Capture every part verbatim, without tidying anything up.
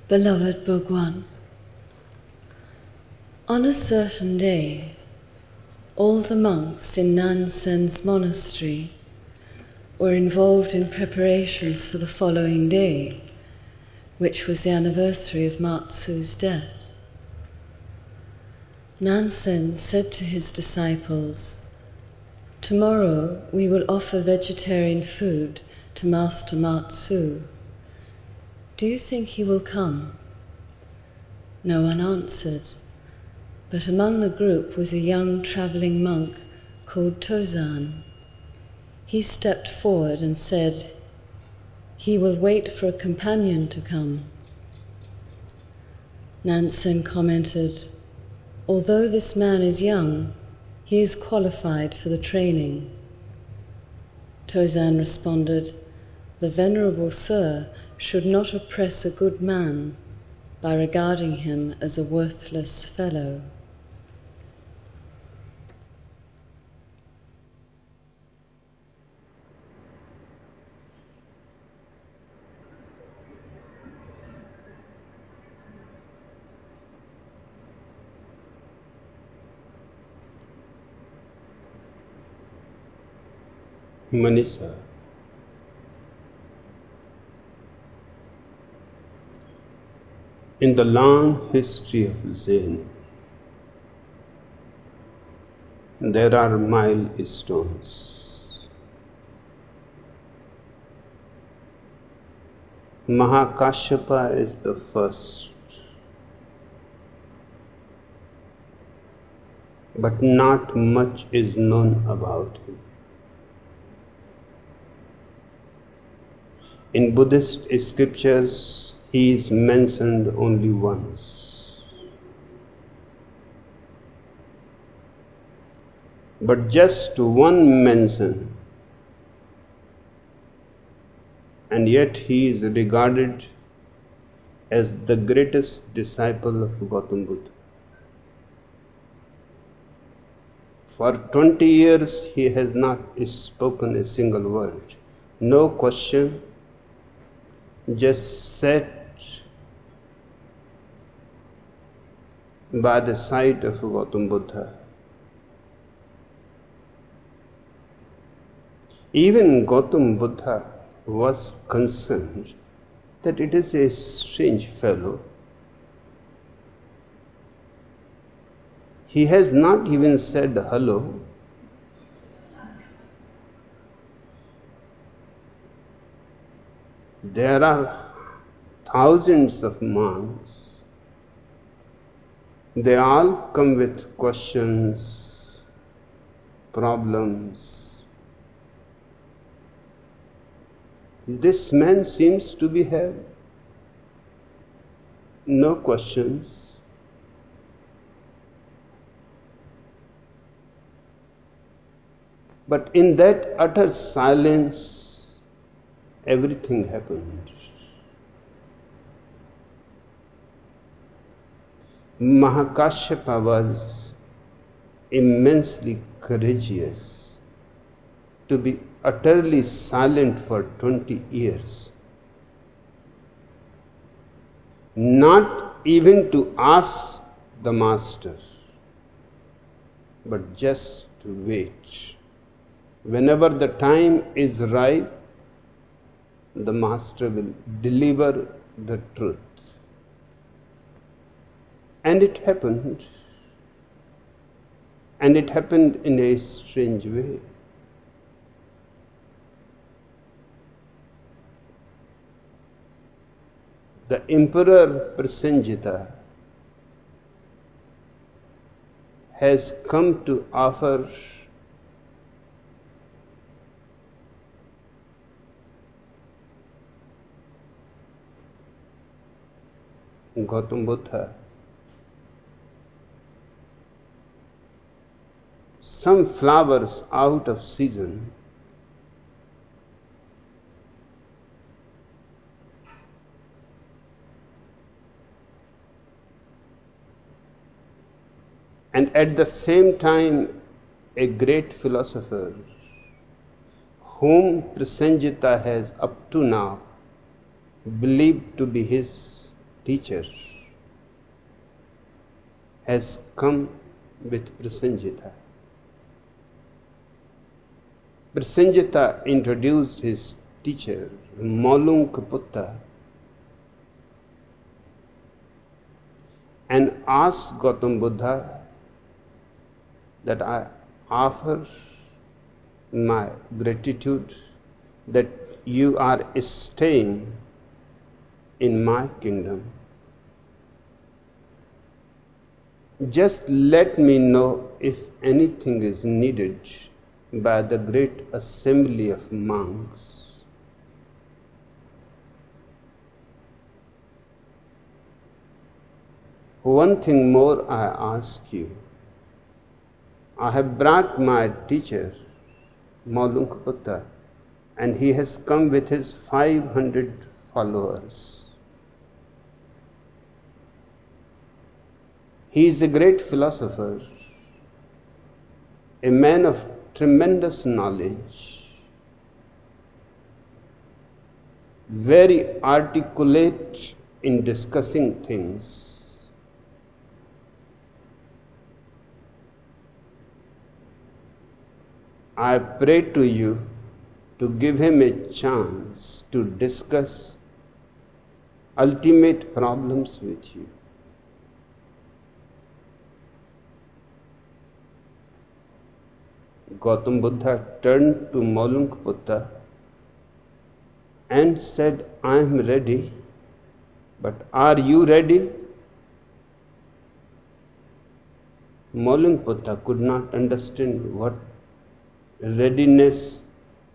Beloved Bhagwan, on a certain day, all the monks in Nansen's monastery were involved in preparations for the following day, which was the anniversary of Matsu's death. Nansen said to his disciples, "Tomorrow we will offer vegetarian food to Master Matsu. Do you think he will come?" No one answered, but among the group was a young travelling monk called Tozan. He stepped forward and said, "He will wait for a companion to come." Nansen commented, "Although this man is young, he is qualified for the training." Tozan responded, "The Venerable Sir should not oppress a good man by regarding him as a worthless fellow." Manisha, in the long history of Zen, there are milestones. Mahakashyapa is the first, but not much is known about him. In Buddhist scriptures, he is mentioned only once. But just one mention, and yet he is regarded as the greatest disciple of Gautam Buddha. For twenty years he has not spoken a single word, no question, just sat by the side of Gautam Buddha. Even Gautam Buddha was concerned that it is a strange fellow. He has not even said hello. There are thousands of monks. They all come with questions, problems. This man seems to be have no questions. But in that utter silence, everything happened. Mahakashyapa was immensely courageous to be utterly silent for twenty years, not even to ask the master, but just to wait. Whenever the time is ripe, the master will deliver the truth. And it happened. And it happened in a strange way. The Emperor Prasenjita has come to offer Gautam Buddha some flowers out of season, and at the same time a great philosopher whom Prasenjita has up to now believed to be his teacher has come with Prasenjita. Prasenjita introduced his teacher, Maulunka, and asked Gautam Buddha that I offer my gratitude that you are staying in my kingdom. Just let me know if anything is needed by the great assembly of monks. One thing more I ask you. I have brought my teacher, Maulunka, and he has come with his five hundred followers. He is a great philosopher, a man of tremendous knowledge, very articulate in discussing things. I pray to you to give him a chance to discuss ultimate problems with you. Gautam Buddha turned to Maulunka and said, I am ready, but are you ready? Maulunka could not understand what readiness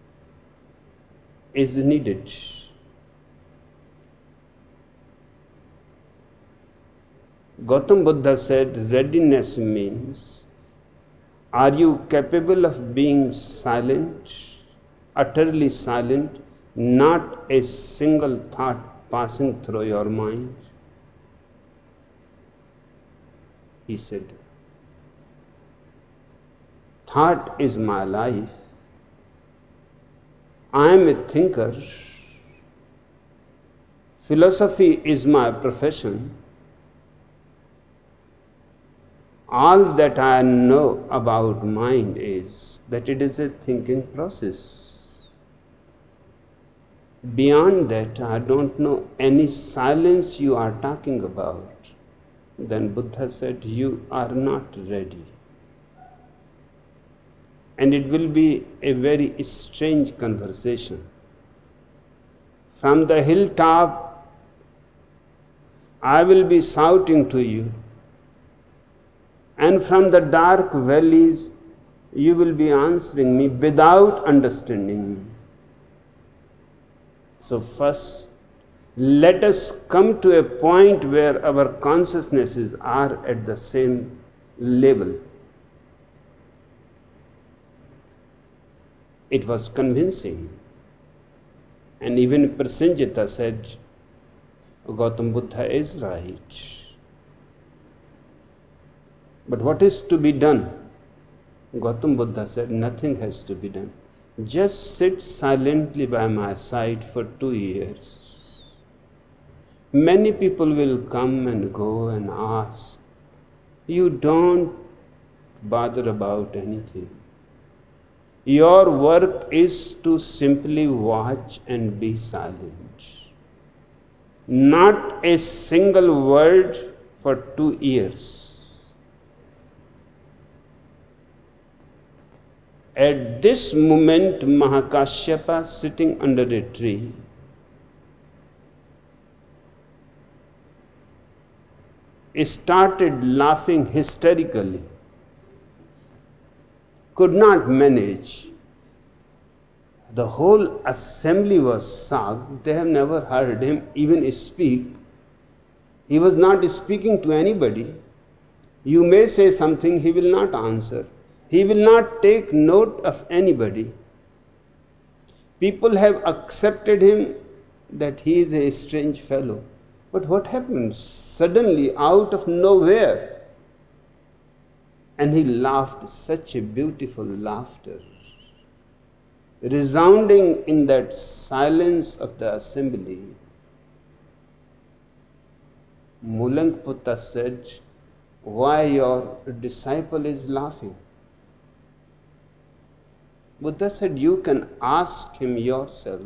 is needed. Gautam Buddha said, readiness means, are you capable of being silent, utterly silent, not a single thought passing through your mind? He said, thought is my life. I am a thinker. Philosophy is my profession. All that I know about mind is that it is a thinking process. Beyond that, I don't know any silence you are talking about. Then Buddha said, you are not ready. And it will be a very strange conversation. From the hilltop, I will be shouting to you, and from the dark valleys, you will be answering me without understanding me. So first, let us come to a point where our consciousnesses are at the same level. It was convincing. And even Prasenjita said, Gautam Buddha is right. But what is to be done? Gautam Buddha said, nothing has to be done. Just sit silently by my side for two years. Many people will come and go and ask. You don't bother about anything. Your work is to simply watch and be silent. Not a single word for two years. At this moment, Mahakashyapa, sitting under a tree, started laughing hysterically. Could not manage. The whole assembly was shocked. They have never heard him even speak. He was not speaking to anybody. You may say something, he will not answer. He will not take note of anybody. People have accepted him that he is a strange fellow. But what happens? Suddenly, out of nowhere, and he laughed such a beautiful laughter, resounding in that silence of the assembly. Mulangputta said, "Why your disciple is laughing?" Buddha said, "You can ask him yourself."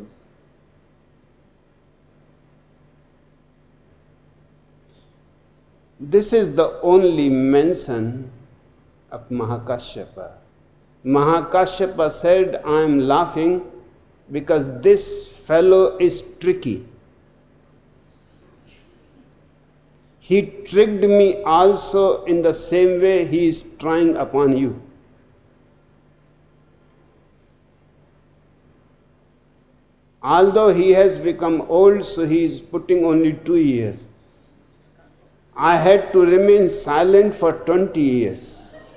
This is the only mention of Mahakashyapa. Mahakashyapa said, "I am laughing because this fellow is tricky. He tricked me also in the same way he is trying upon you." Although he has become old, so he is putting only two years. I had to remain silent for twenty years.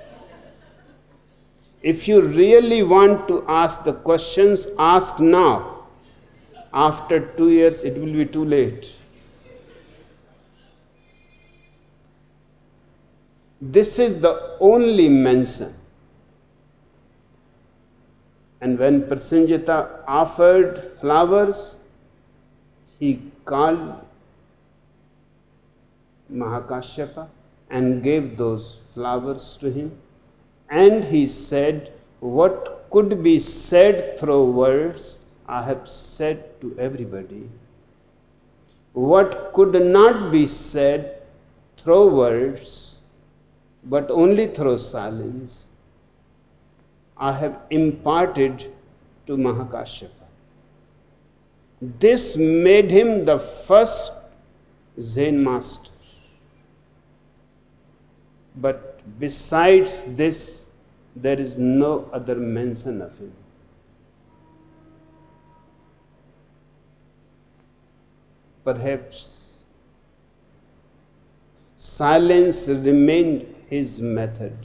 If you really want to ask the questions, ask now. After two years, it will be too late. This is the only mention. And when Prasenjita offered flowers, he called Mahakashyapa and gave those flowers to him. And he said, "What could be said through words, I have said to everybody. What could not be said through words, but only through silence, I have imparted to Mahakashyapa." This made him the first Zen master. But besides this, there is no other mention of him. Perhaps silence remained his method.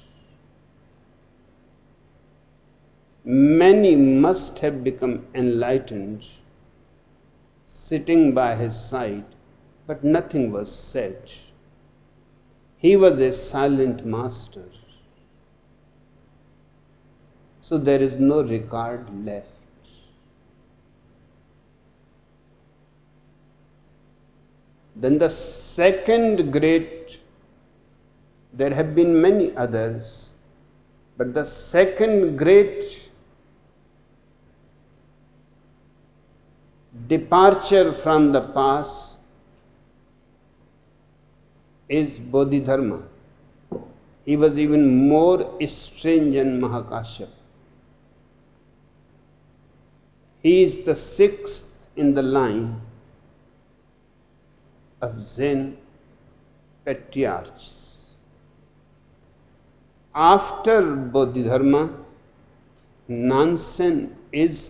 Many must have become enlightened sitting by his side, but nothing was said. He was a silent master. So there is no record left. Then the second great, there have been many others, but the second great departure from the past is Bodhidharma. He was even more strange than Mahakashyapa. He is the sixth in the line of Zen patriarchs. After Bodhidharma, Nansen is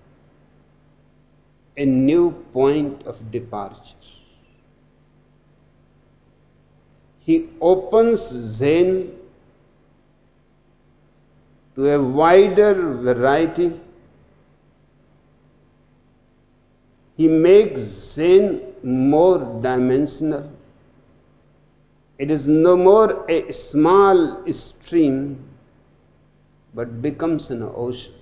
a new point of departure. He opens Zen to a wider variety. He makes Zen more dimensional. It is no more a small stream, but becomes an ocean.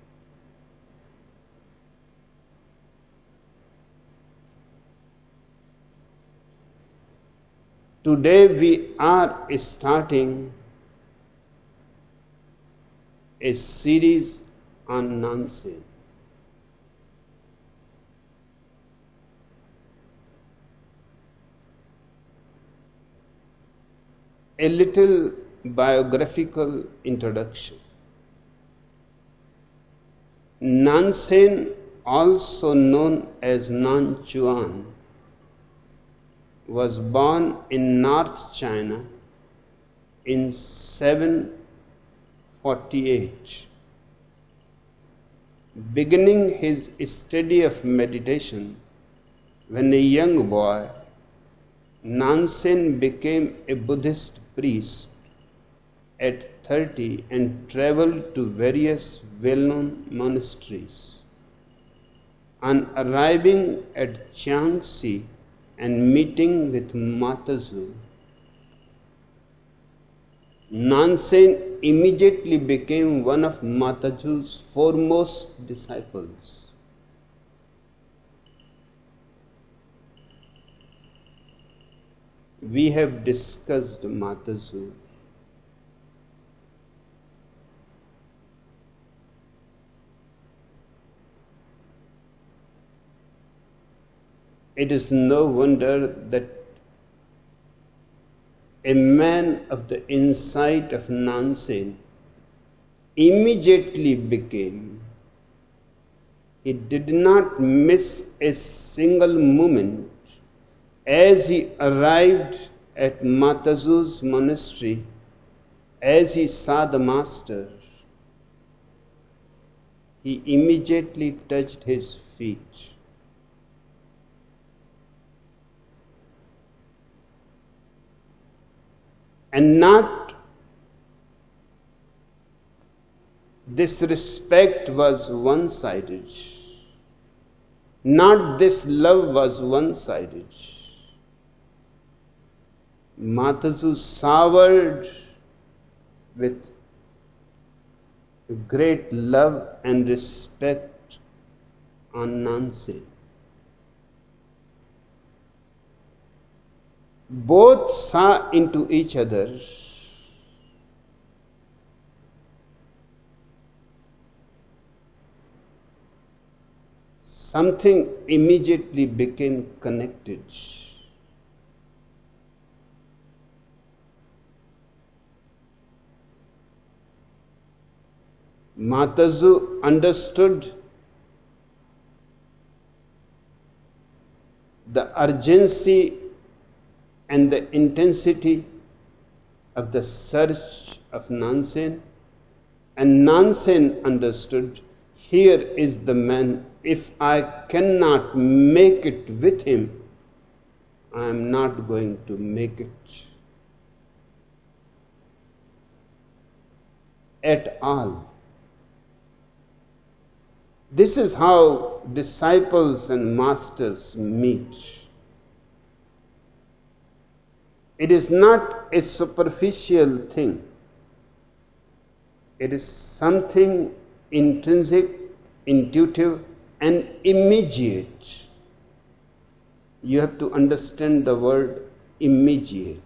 Today we are starting a series on Nansen. A little biographical introduction. Nansen, also known as Nanchuan, was born in North China in seven forty-eight. Beginning his study of meditation when a young boy, Nansen became a Buddhist priest at thirty and traveled to various well-known monasteries. On arriving at Jiangxi and meeting with Matazu, Nansen immediately became one of Matazu's foremost disciples. we have discussed Matazu. It is no wonder that a man of the insight of Nansen immediately became. He did not miss a single moment as he arrived at Matazu's monastery, as he saw the master. He immediately touched his feet. And not this respect was one-sided. Not this love was one-sided. Matazu soured with great love and respect on Nansen. Both saw into each other. Something immediately became connected. Matazu understood the urgency and the intensity of the search of Nansen, and Nansen understood, here is the man, if I cannot make it with him, I am not going to make it at all. This is how disciples and masters meet. It is not a superficial thing. It is something intrinsic, intuitive, and immediate. You have to understand the word immediate.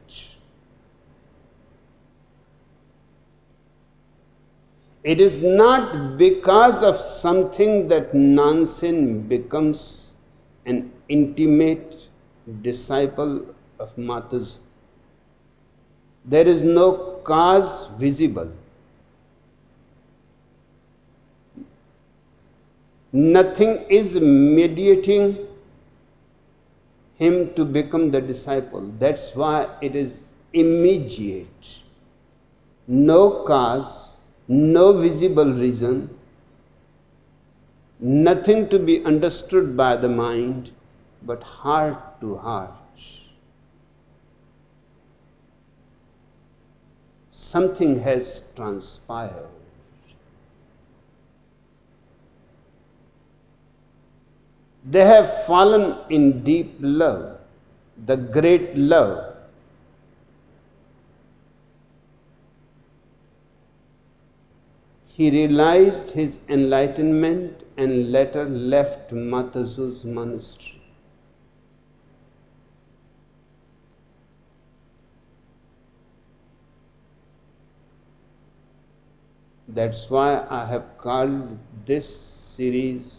It is not because of something that Nansen becomes an intimate disciple of Matazu. There is no cause visible. Nothing is mediating him to become the disciple. That's why it is immediate. No cause, no visible reason, nothing to be understood by the mind, but heart to heart. Something has transpired. They have fallen in deep love, the great love. He realized his enlightenment and later left Matazu's monastery. That's why I have called this series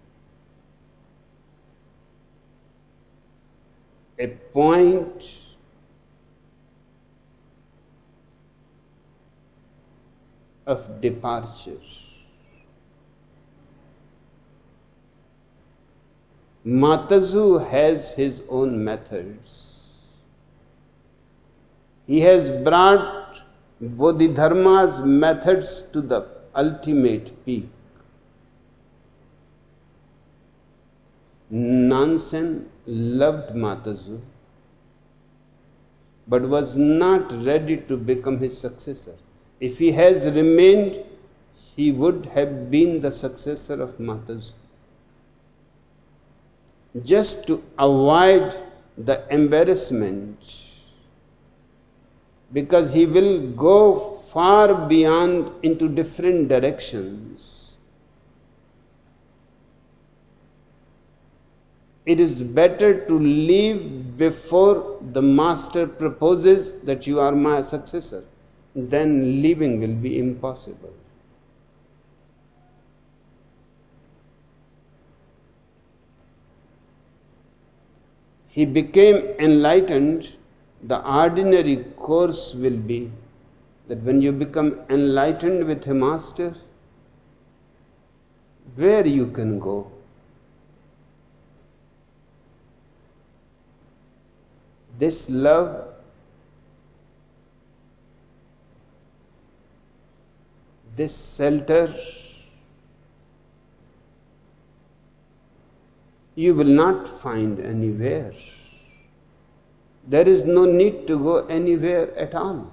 a point of departure. Matazu has his own methods. He has brought Bodhidharma's methods to the ultimate peak. Nansen loved Matazu, but was not ready to become his successor. If he has remained, he would have been the successor of Matazu. Just to avoid the embarrassment, because he will go far beyond into different directions. It is better to leave before the master proposes that you are my successor. Then leaving will be impossible. He became enlightened. The ordinary course will be that when you become enlightened with a master, where you can go? This love, this shelter, you will not find anywhere. There is no need to go anywhere at all.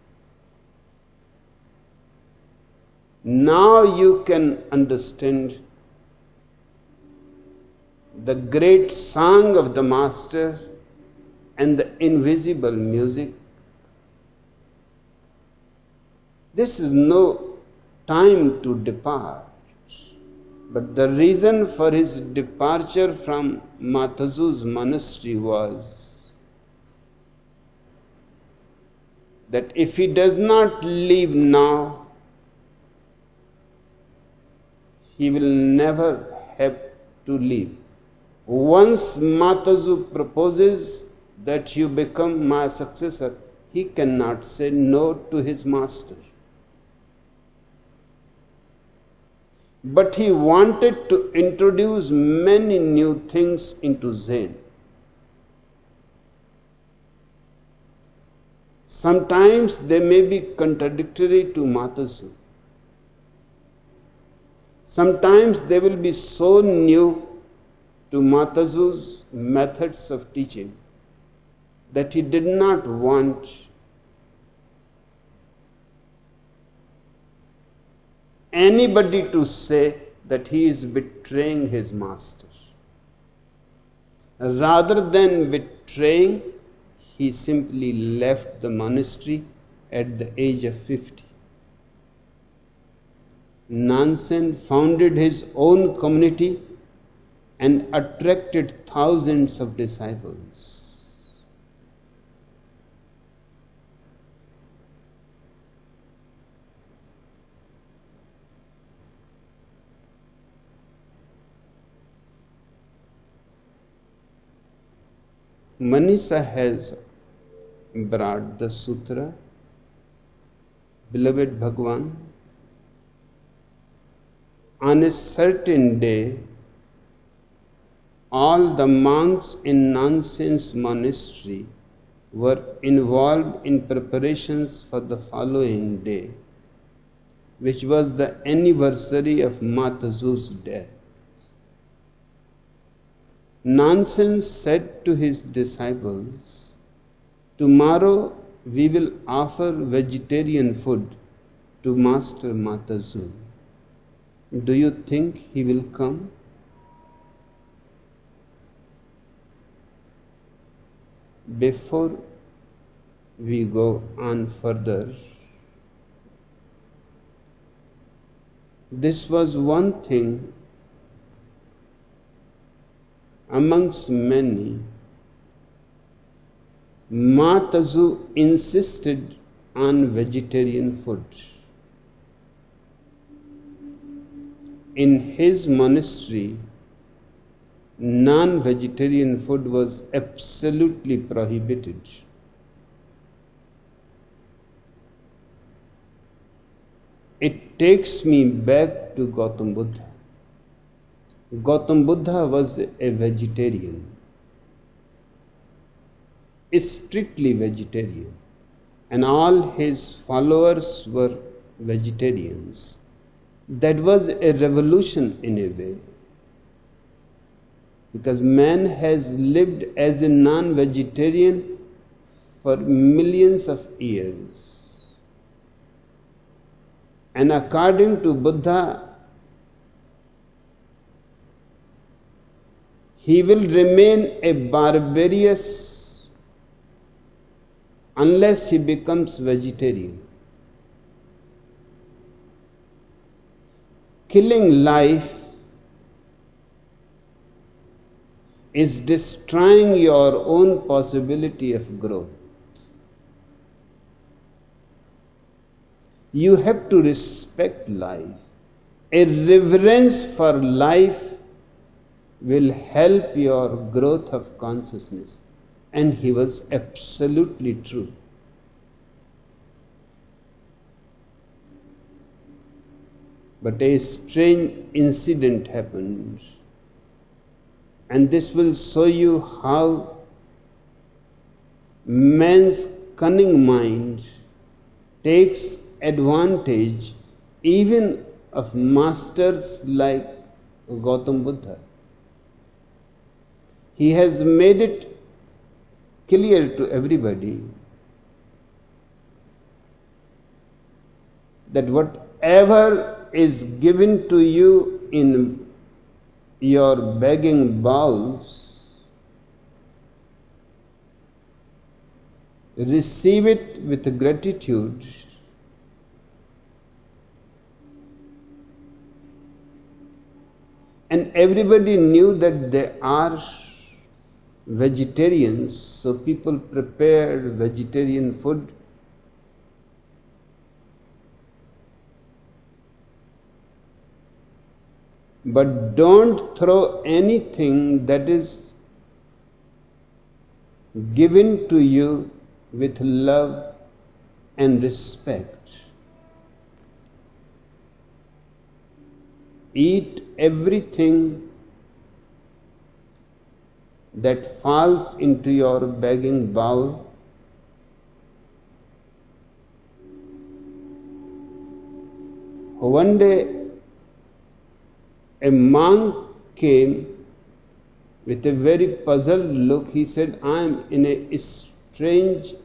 Now you can understand the great song of the Master and the invisible music. This is no time to depart, but the reason for his departure from Matazu's monastery was that if he does not leave now, he will never have to leave. Once Matazu proposes that you become my successor, he cannot say no to his master. But he wanted to introduce many new things into Zen. Sometimes they may be contradictory to Matazu. Sometimes they will be so new to Matazu's methods of teaching that he did not want anybody to say that he is betraying his master. Rather than betraying, he simply left the monastery at the age of fifty. Nansen founded his own community and attracted thousands of disciples. Manisha has brought the sutra, Beloved Bhagwan, on a certain day, all the monks in Nansen's monastery were involved in preparations for the following day, which was the anniversary of Matazu's death. Nansen said to his disciples, "Tomorrow we will offer vegetarian food to Master Matazu. Do you think he will come?" Before we go on further, this was one thing amongst many. Matazu insisted on vegetarian food. In his monastery, non-vegetarian food was absolutely prohibited. It takes me back to Gautam Buddha. Gautam Buddha was a vegetarian, strictly vegetarian, and all his followers were vegetarians. That was a revolution in a way, because man has lived as a non-vegetarian for millions of years. And according to Buddha, he will remain a barbarous unless he becomes vegetarian. Killing life is destroying your own possibility of growth. You have to respect life. A reverence for life will help your growth of consciousness. And he was absolutely true. But a strange incident happened. And this will show you how man's cunning mind takes advantage even of masters like Gautam Buddha. He has made it clear to everybody that whatever is given to you in your begging bowls, receive it with gratitude. And everybody knew that they are vegetarians, so people prepared vegetarian food. But don't throw anything that is given to you with love and respect. Eat everything that falls into your begging bowl. One day, a monk came with a very puzzled look. He said, I am in a strange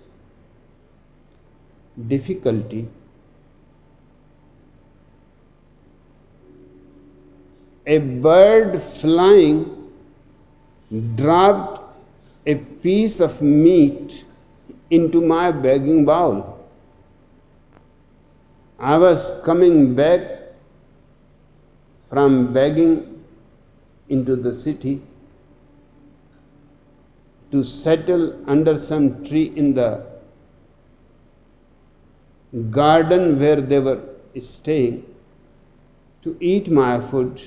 difficulty. A bird flying dropped a piece of meat into my begging bowl. I was coming back from begging into the city to settle under some tree in the garden where they were staying to eat my food.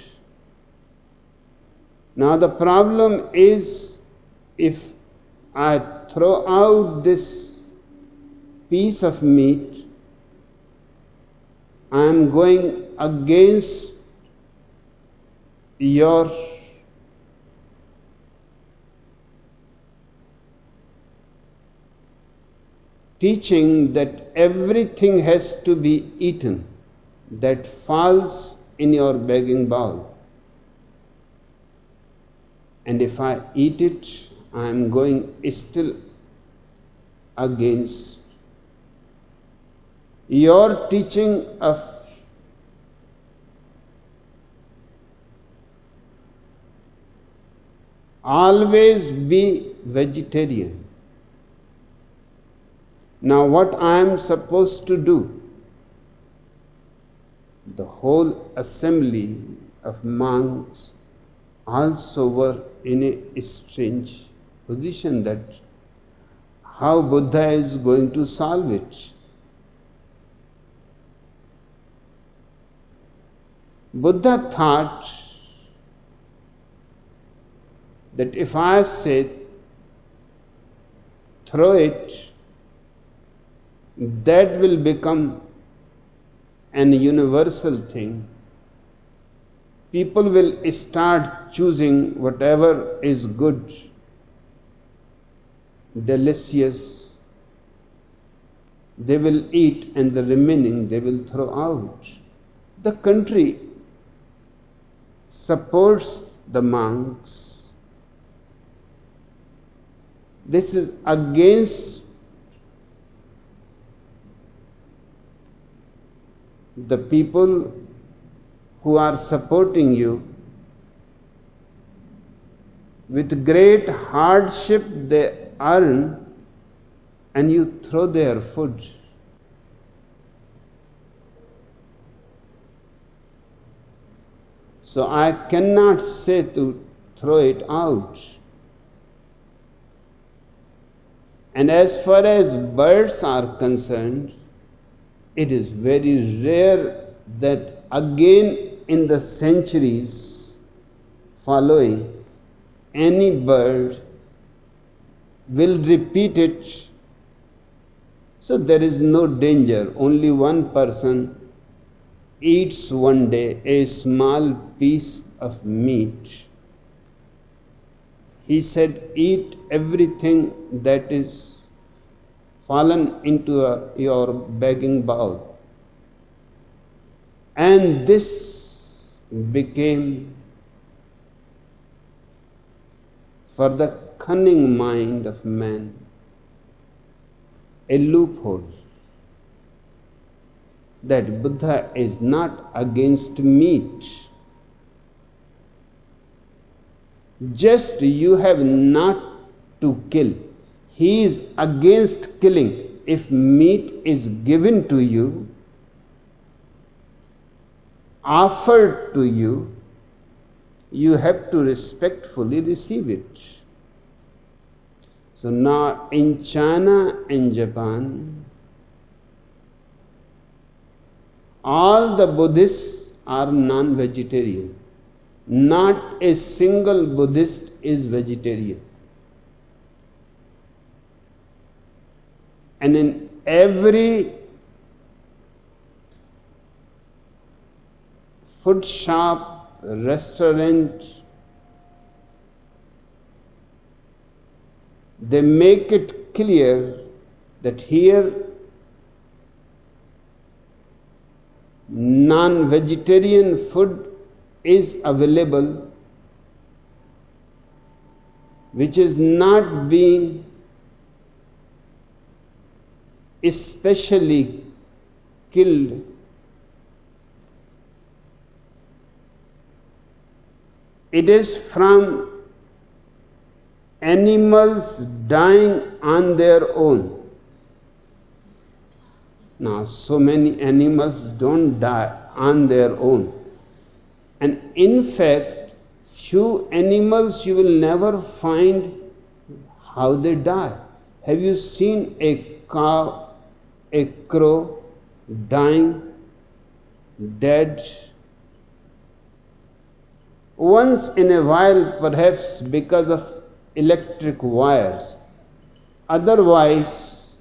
Now the problem is, if I throw out this piece of meat, I am going against your teaching that everything has to be eaten that falls in your begging bowl. And if I eat it, I am going still against your teaching of always be vegetarian. Now what I am supposed to do? The whole assembly of monks also were in a strange position, that how Buddha is going to solve it. Buddha thought that if I say throw it, that will become an universal thing. People will start choosing whatever is good, delicious. They will eat, and the remaining they will throw out. The country supports the monks. This is against the people who are supporting you. With great hardship they earn, and you throw their food. So I cannot say to throw it out. And as far as birds are concerned, it is very rare that again in the centuries following, any bird will repeat it. So there is no danger. Only one person eats one day a small piece of meat. He said, eat everything that is fallen into a, your begging bowl. And this became, for the cunning mind of man, a loophole. That Buddha is not against meat. Just you have not to kill. He is against killing. If meat is given to you, offered to you, you have to respectfully receive it. So now in China and Japan, all the Buddhists are non-vegetarian. Not a single Buddhist is vegetarian. And in every food shop, restaurant, they make it clear that here non-vegetarian food is available, which is not being especially killed. It is from animals dying on their own. Now, so many animals don't die on their own. And in fact, few animals you will never find how they die. Have you seen a cow, a crow dying, dead? Once in a while, perhaps because of electric wires. Otherwise,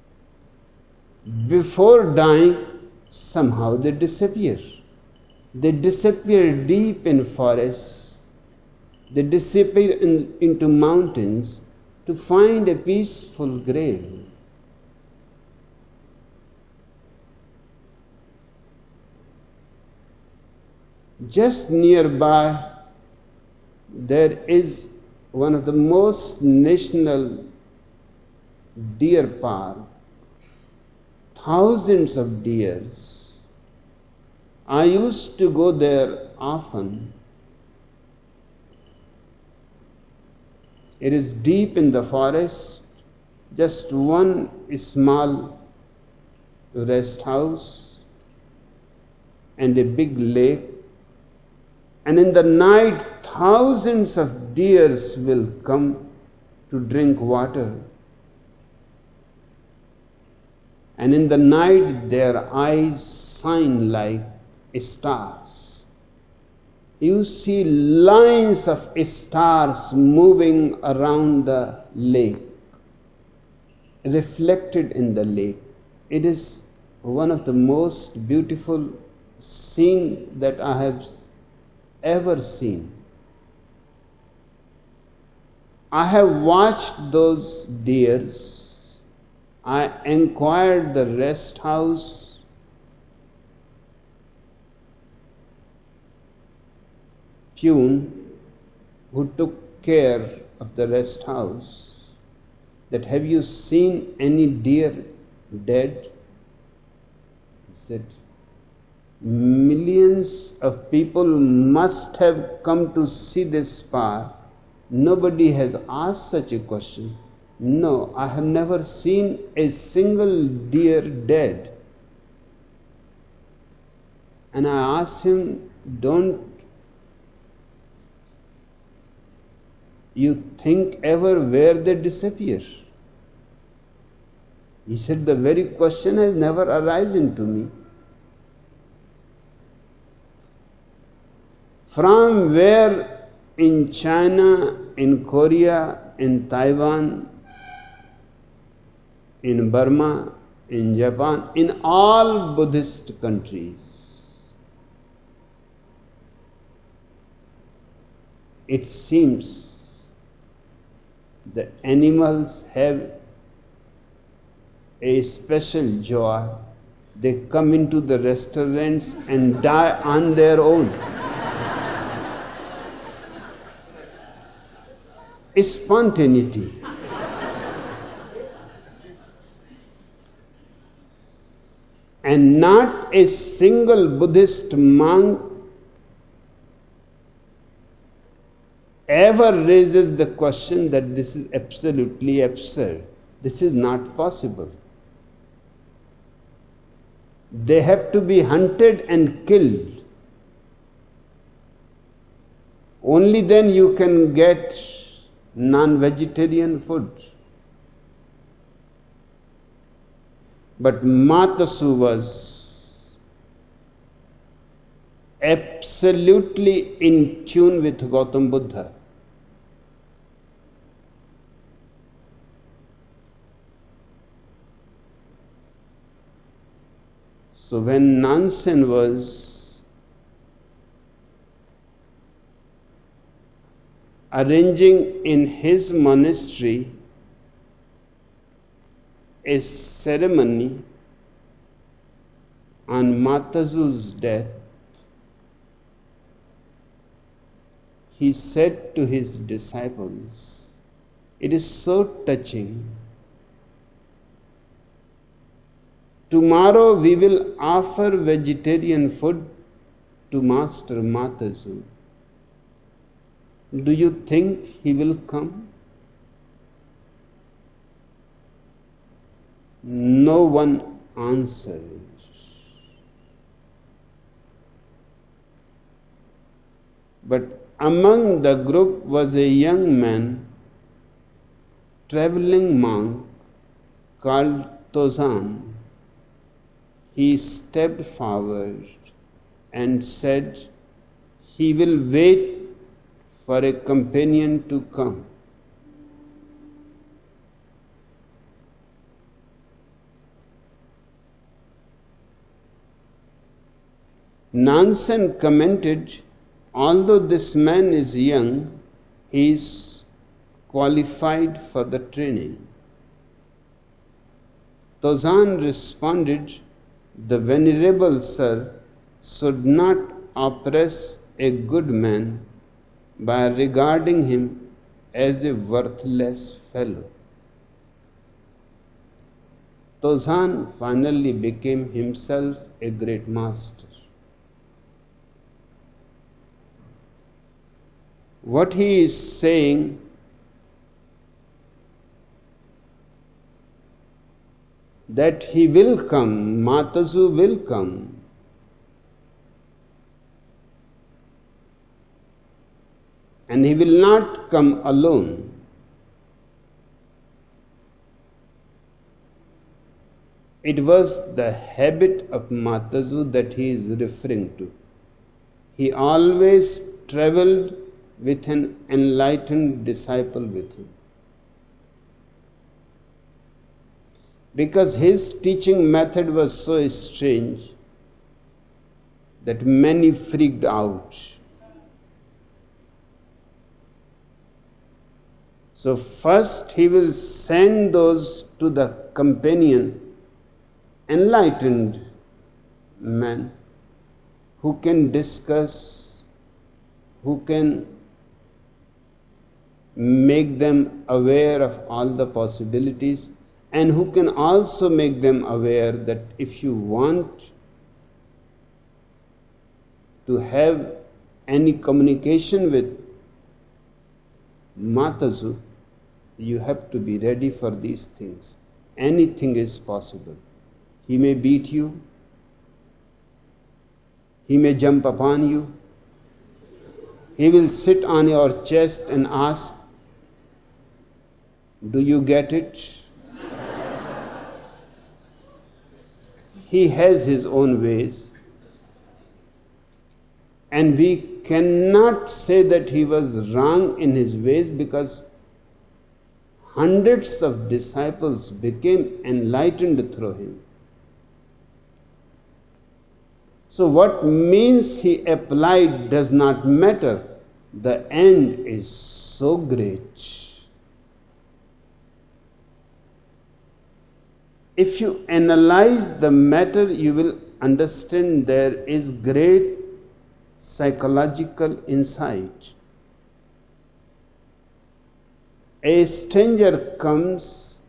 before dying, somehow they disappear. They disappear deep in forests. They disappear in, into mountains to find a peaceful grave. Just nearby, there is one of the most national deer park. Thousands of deers. I used to go there often. It is deep in the forest, just one small rest house and a big lake. And in the night, thousands of deers will come to drink water. And in the night, their eyes shine like stars. You see lines of stars moving around the lake, reflected in the lake. It is one of the most beautiful scenes that I have ever seen. I have watched those deers. I inquired the rest house. Peon who took care of the rest house, that have you seen any deer dead? He said, millions of people must have come to see this park. Nobody has asked such a question. No, I have never seen a single deer dead. And I asked him, don't you think ever where they disappear? He said, the very question has never arisen to me. From where in China, in Korea, in Taiwan, in Burma, in Japan, in all Buddhist countries, it seems the animals have a special joy. They come into the restaurants and die on their own. Spontaneity. And not a single Buddhist monk ever raises the question that this is absolutely absurd. This is not possible. They have to be hunted and killed. Only then you can get non-vegetarian food. But Matasu was absolutely in tune with Gautam Buddha. So when Nansen was arranging in his monastery a ceremony on Matazu's death, he said to his disciples, "It is so touching. Tomorrow we will offer vegetarian food to Master Matazu. Do you think he will come?" No one answered. But among the group was a young man, traveling monk called Tozan. He stepped forward and said he will wait for a companion to come. Nansen commented, although this man is young, he is qualified for the training. Tozan responded, the Venerable Sir should not oppress a good man by regarding him as a worthless fellow. Tozan finally became himself a great master. What he is saying, that he will come, Matazu will come. And he will not come alone. It was the habit of Matazu that he is referring to. He always traveled with an enlightened disciple with him. Because his teaching method was so strange that many freaked out. So first he will send those to the companion, enlightened man, who can discuss, who can make them aware of all the possibilities, and who can also make them aware that if you want to have any communication with Matazu, you have to be ready for these things. Anything is possible. He may beat you. He may jump upon you. He will sit on your chest and ask, "Do you get it?" he has his own ways, and we cannot say that he was wrong in his ways, because hundreds of disciples became enlightened through him. So what means he applied does not matter. The end is so great. If you analyze the matter, you will understand there is great psychological insight. A stranger comes,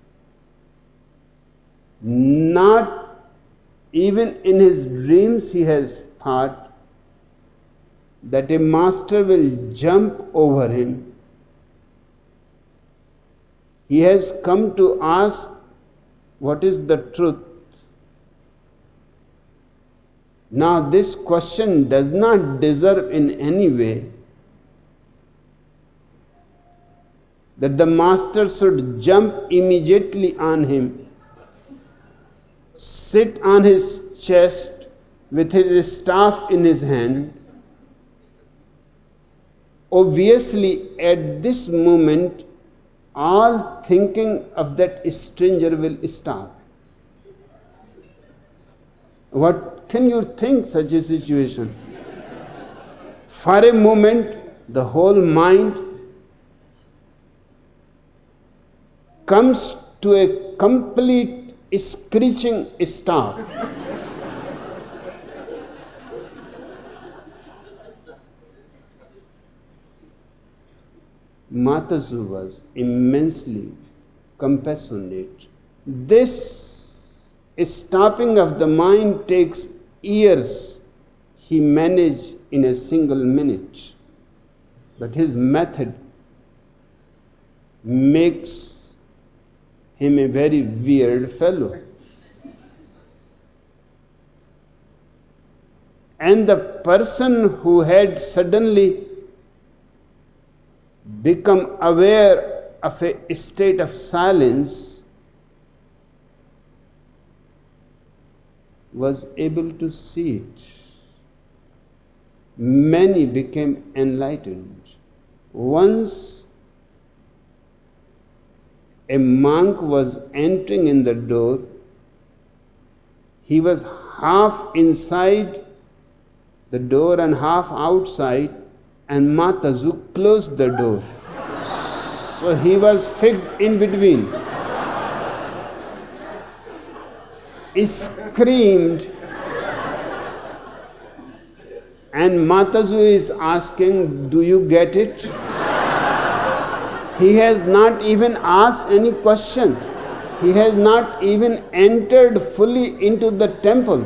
not even in his dreams he has thought that a master will jump over him. He has come to ask what is the truth. Now this question does not deserve in any way that the master should jump immediately on him, sit on his chest with his staff in his hand. Obviously, at this moment, all thinking of that stranger will stop. What can you think such a situation? For a moment, the whole mind comes to a complete screeching stop. Matazu was immensely compassionate. This stopping of the mind takes years. He managed in a single minute. But his method makes him a very weird fellow. And the person who had suddenly become aware of a state of silence was able to see it. Many became enlightened. Once a monk was entering in the door. He was half inside the door and half outside, and Matazu closed the door. So he was fixed in between. He screamed, and Matazu is asking, "Do you get it?" He has not even asked any question. He has not even entered fully into the temple.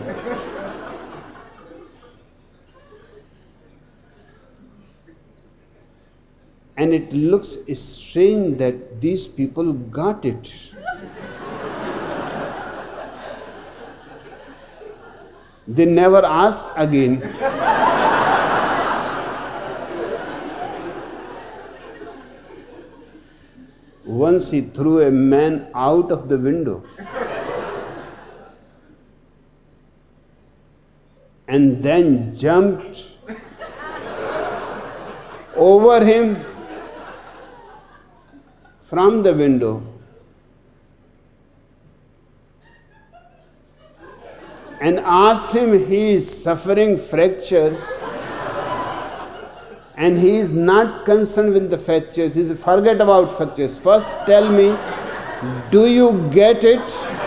And it looks strange that these people got it. They never asked again. Once he threw a man out of the window. And then jumped over him from the window. And asked him, he is suffering fractures. And he is not concerned with the fractures. He says, forget about fractures. First tell me, do you get it?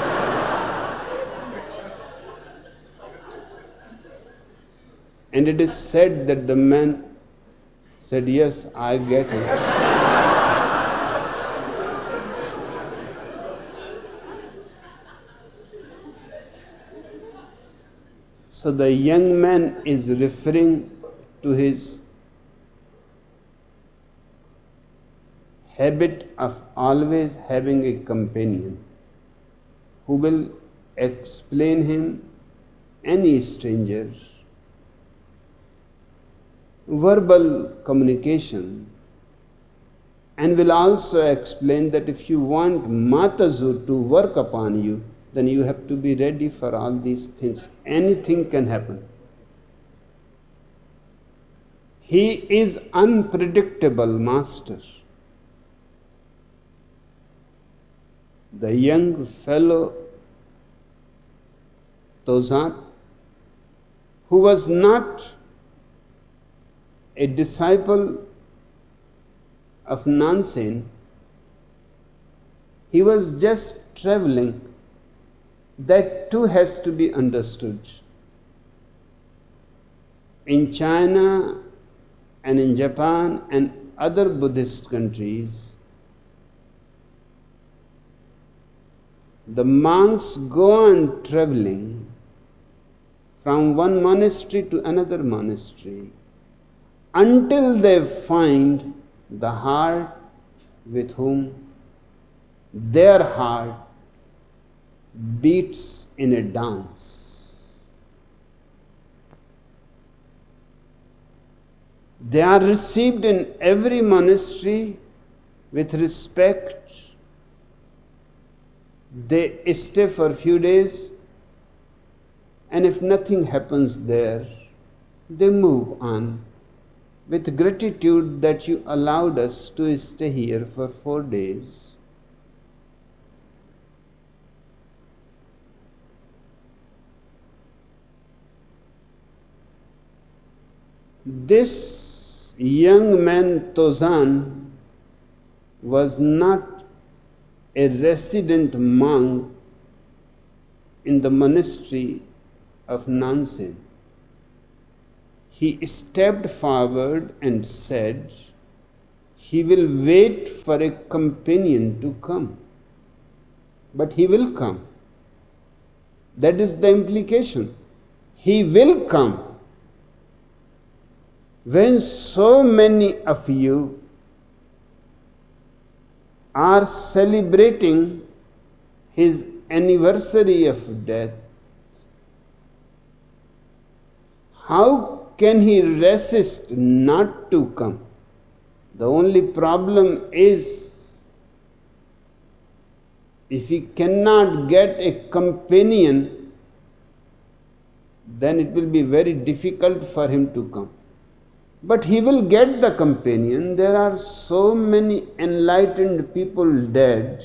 And it is said that the man said, yes, I get it. So the young man is referring to his habit of always having a companion who will explain him any stranger. Verbal communication, and will also explain that if you want Matazu to work upon you, then you have to be ready for all these things. Anything can happen. He is unpredictable master. The young fellow Tozan, who was not a disciple of Nansen, he was just traveling. That too has to be understood. In China and in Japan and other Buddhist countries, the monks go on traveling from one monastery to another monastery until they find the heart with whom their heart beats in a dance. They are received in every monastery with respect. They stay for a few days, and if nothing happens there, they move on with gratitude that you allowed us to stay here for four days. This young man Tozan was not a resident monk in the monastery of Nansen. He stepped forward and said he will wait for a companion to come, but he will come. That is the implication. He will come. When so many of you are celebrating his anniversary of death, how can he resist not to come? The only problem is, if he cannot get a companion, then it will be very difficult for him to come. But he will get the companion. There are so many enlightened people dead.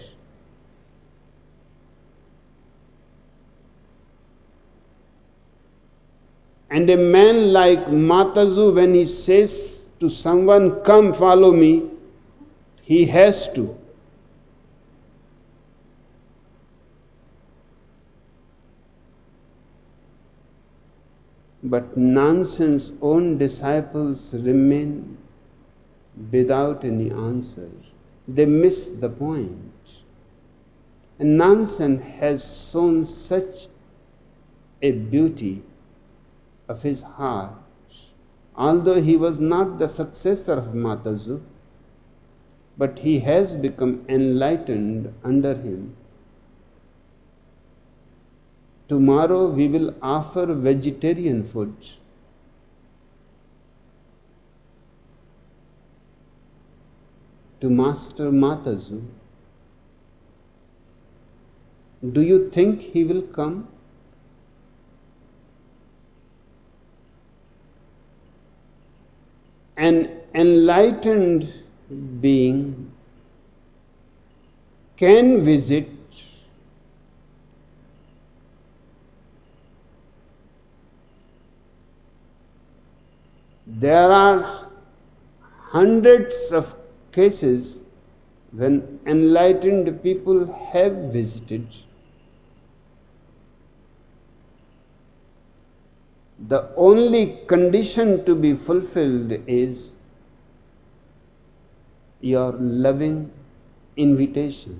And a man like Matazu, when he says to someone, come follow me, he has to. But Nansen's own disciples remain without any answer. They miss the point. And Nansen has shown such a beauty of his heart. Although he was not the successor of Matazu, but he has become enlightened under him. Tomorrow we will offer vegetarian food. To Master Matazu. Do you think he will come? An enlightened being can visit There are hundreds of cases when enlightened people have visited. The only condition to be fulfilled is your loving invitation.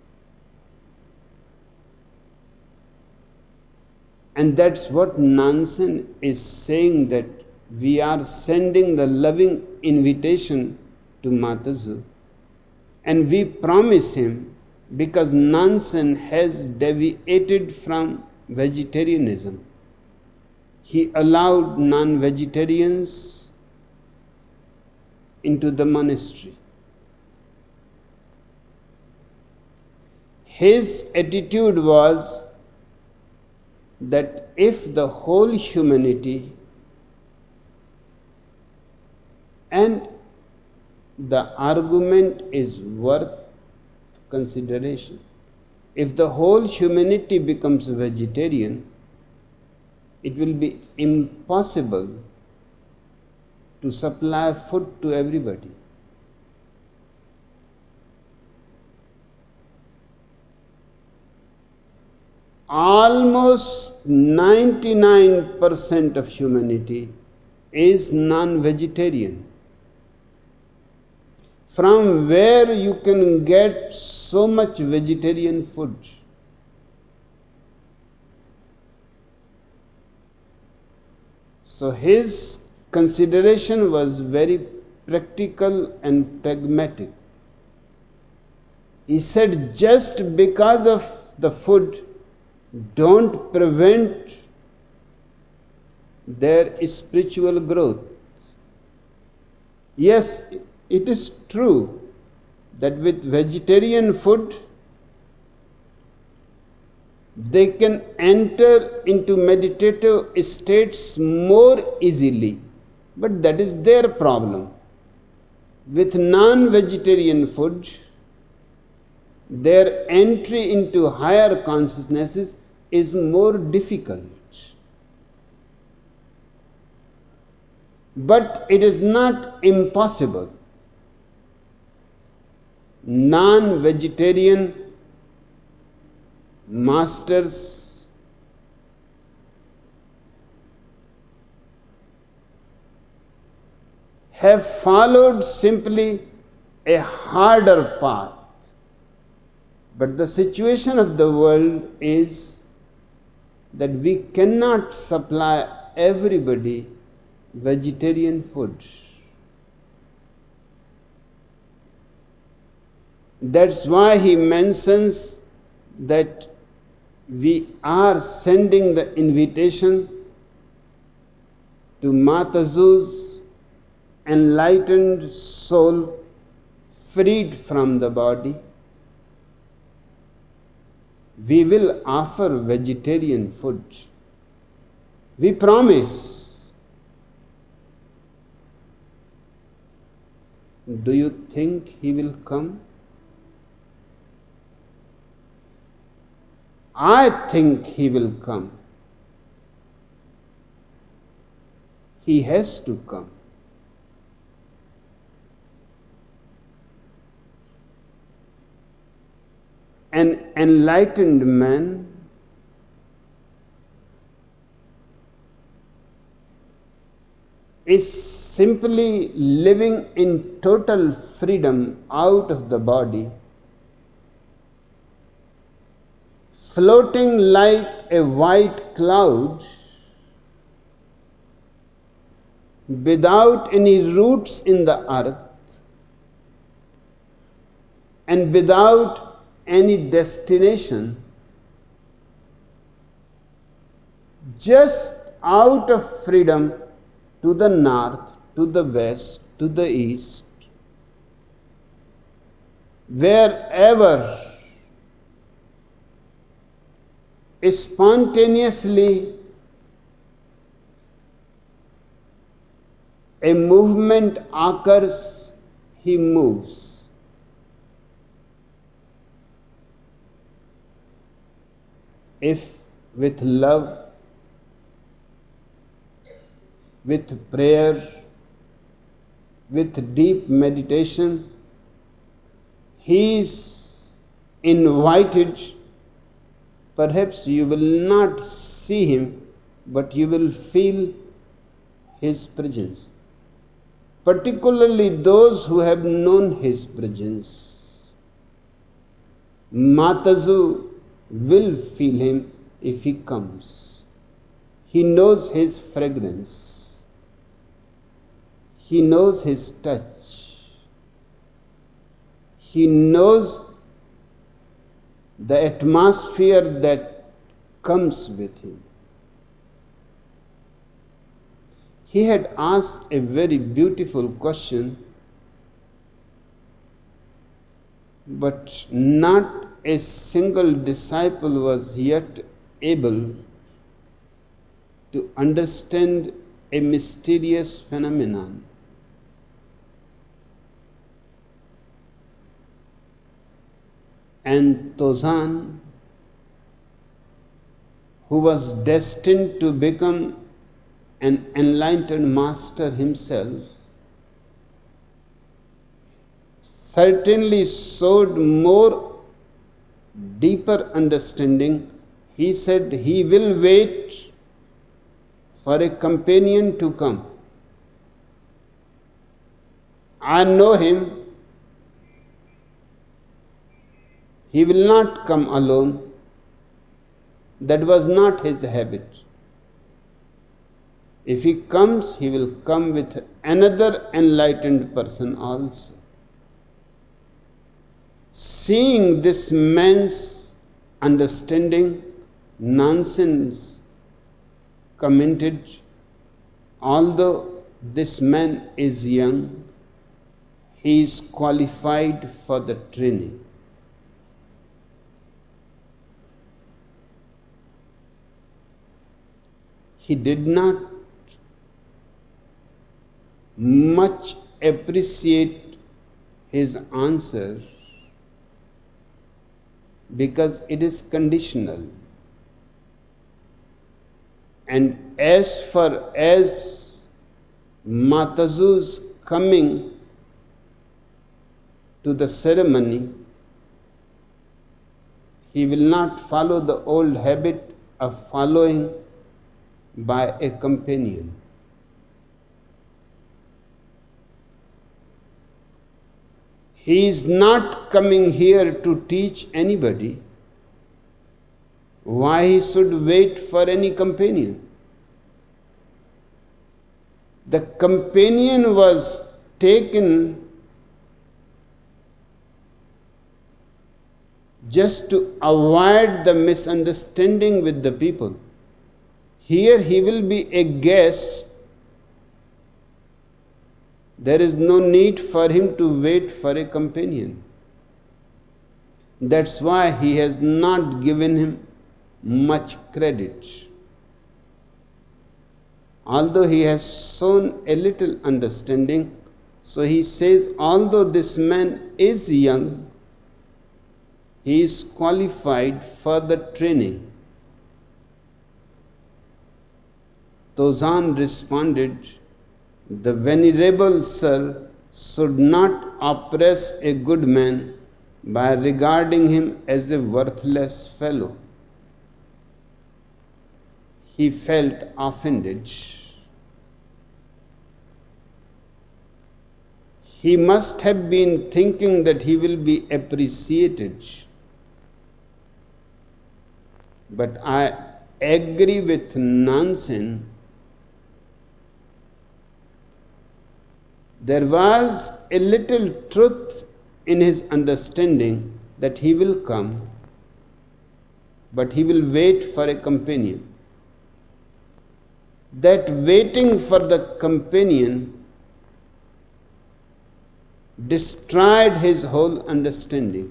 And that's what Nansen is saying, that we are sending the loving invitation to Matazu, and we promise him, because Nansen has deviated from vegetarianism. He allowed non-vegetarians into the monastery. His attitude was that if the whole humanity and the argument is worth consideration, if the whole humanity becomes vegetarian, it will be impossible to supply food to everybody. Almost ninety-nine percent of humanity is non-vegetarian. From where you can get so much vegetarian food? So his consideration was very practical and pragmatic. He said, just because of the food, don't prevent their spiritual growth. Yes, it is true that with vegetarian food, they can enter into meditative states more easily, but that is their problem. With non-vegetarian food, their entry into higher consciousnesses is more difficult. But it is not impossible. Non-vegetarian masters have followed simply a harder path. But the situation of the world is that we cannot supply everybody vegetarian food. That's why he mentions that we are sending the invitation to Matazu's enlightened soul freed from the body. We will offer vegetarian food. We promise. Do you think he will come? I think he will come. He has to come. An enlightened man is simply living in total freedom out of the body, floating like a white cloud without any roots in the earth and without any destination, just out of freedom to the north, to the west, to the east, wherever spontaneously a movement occurs, he moves. If with love, with prayer, with deep meditation, he is invited, perhaps you will not see him, but you will feel his presence. Particularly those who have known his presence. Matazu will feel him if he comes. He knows his fragrance. He knows his touch. He knows the atmosphere that comes with him. He had asked a very beautiful question, but not a single disciple was yet able to understand a mysterious phenomenon. And Tozan, who was destined to become an enlightened master himself, certainly showed more deeper understanding. He said he will wait for a companion to come. I know him. He will not come alone. That was not his habit. If he comes, he will come with another enlightened person also. Seeing this man's understanding, Nansen commented, although this man is young, he is qualified for the training. He did not much appreciate his answer because it is conditional. And as far as Matazu's coming to the ceremony, he will not follow the old habit of following by a companion. He is not coming here to teach anybody. Why he should wait for any companion? The companion was taken just to avoid the misunderstanding with the people. Here he will be a guest. There is no need for him to wait for a companion. That's why he has not given him much credit. Although he has shown a little understanding, so he says, although this man is young, he is qualified for the training. Tozan responded, the venerable sir should not oppress a good man by regarding him as a worthless fellow. He felt offended. He must have been thinking that he will be appreciated. But I agree with Nansen. There was a little truth in his understanding that he will come, but he will wait for a companion. That waiting for the companion destroyed his whole understanding.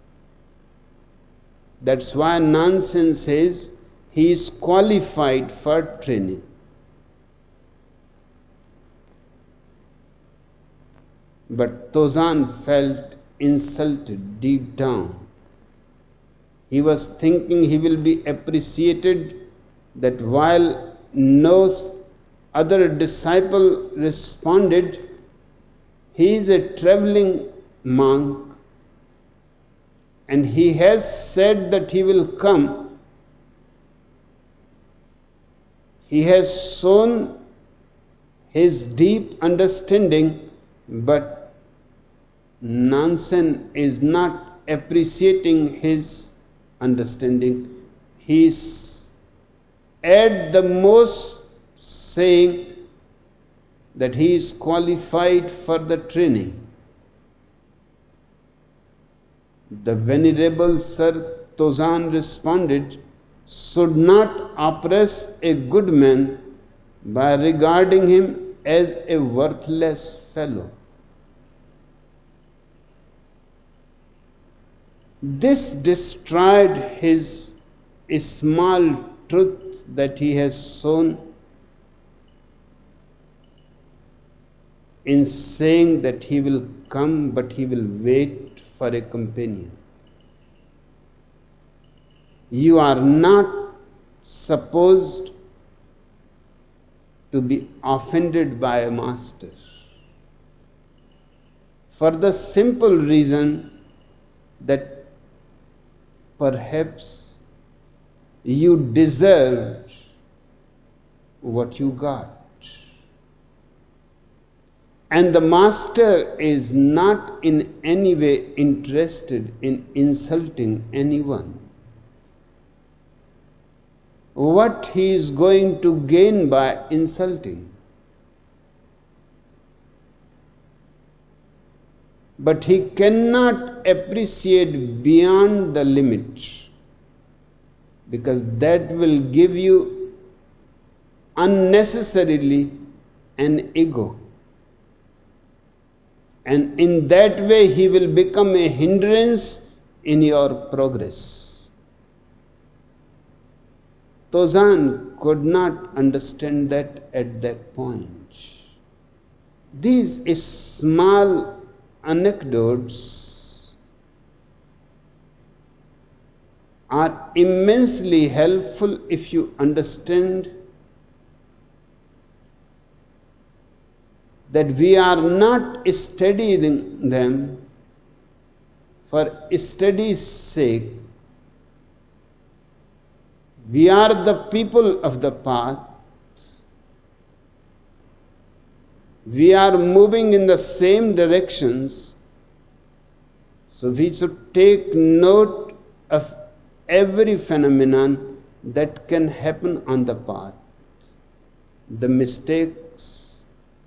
That's why Nansen says he is qualified for training. But Tozan felt insulted deep down. He was thinking he will be appreciated, that while no other disciple responded, he is a traveling monk and he has said that he will come. He has shown his deep understanding, but Nansen is not appreciating his understanding. He is at the most saying that he is qualified for the training. The venerable Sir Tozan responded, should not oppress a good man by regarding him as a worthless fellow. This destroyed his small truth that he has shown in saying that he will come, but he will wait for a companion. You are not supposed to be offended by a master, for the simple reason that perhaps you deserved what you got. And the master is not in any way interested in insulting anyone. What he is going to gain by insulting? But he cannot appreciate beyond the limit, because that will give you unnecessarily an ego. And in that way he will become a hindrance in your progress. Tozan could not understand that at that point. These small anecdotes are immensely helpful if you understand that we are not studying them for study's sake. We are the people of the path. We are moving in the same directions, so we should take note of every phenomenon that can happen on the path. The mistakes,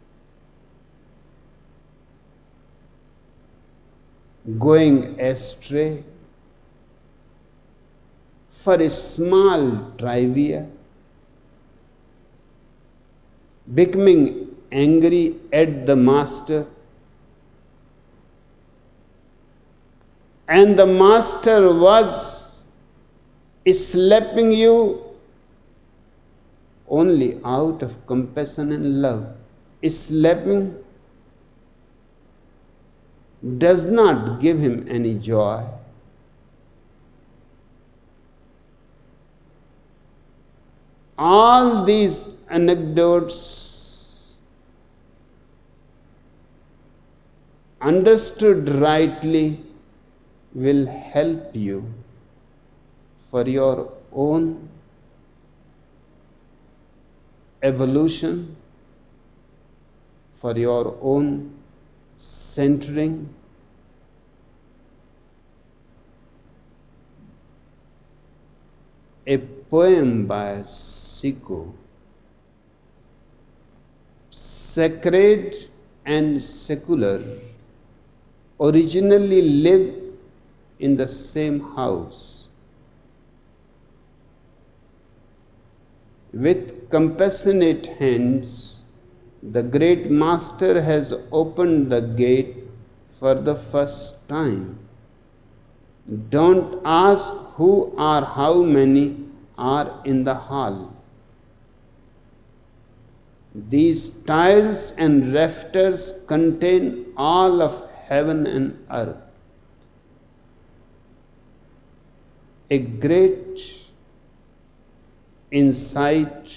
going astray, for a small trivia, becoming angry at the master, and the master was slapping you only out of compassion and love. Slapping does not give him any joy. All these anecdotes, understood rightly, will help you for your own evolution, for your own centering. A poem by Siku, Sacred and Secular, originally lived in the same house. With compassionate hands, the great master has opened the gate for the first time. Don't ask who or how many are in the hall. These tiles and rafters contain all of heaven and earth. A great insight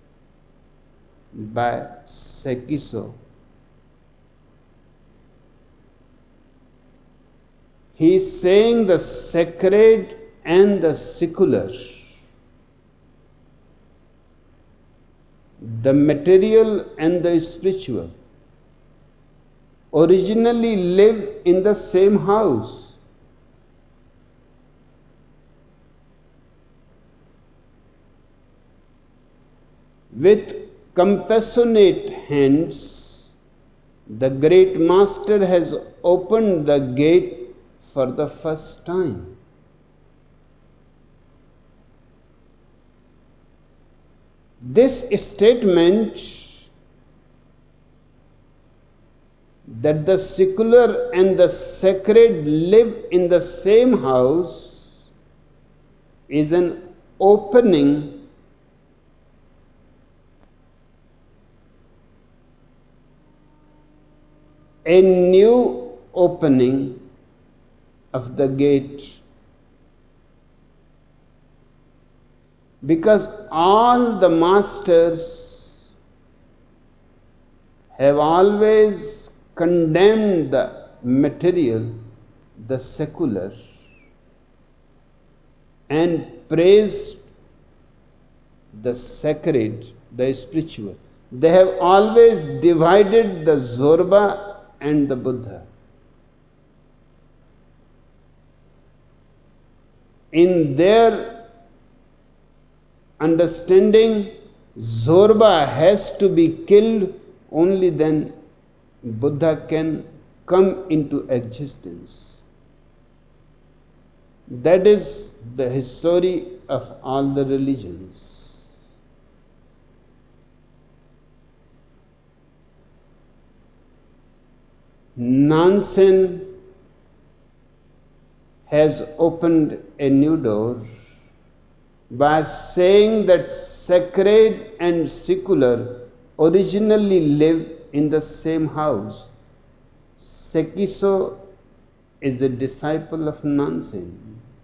by Sekiso. He is saying the sacred and the secular, the material and the spiritual, originally lived in the same house. With compassionate hands, the great master has opened the gate for the first time. This statement that the secular and the sacred live in the same house is an opening a new opening of the gate. Because all the masters have always condemned the material, the secular, and praised the sacred, the spiritual. They have always divided the Zorba and the Buddha. In their understanding, Zorba has to be killed, only then Buddha can come into existence. That is the history of all the religions. Nansen has opened a new door by saying that sacred and secular originally live in the same house. Sekiso is a disciple of Nansen.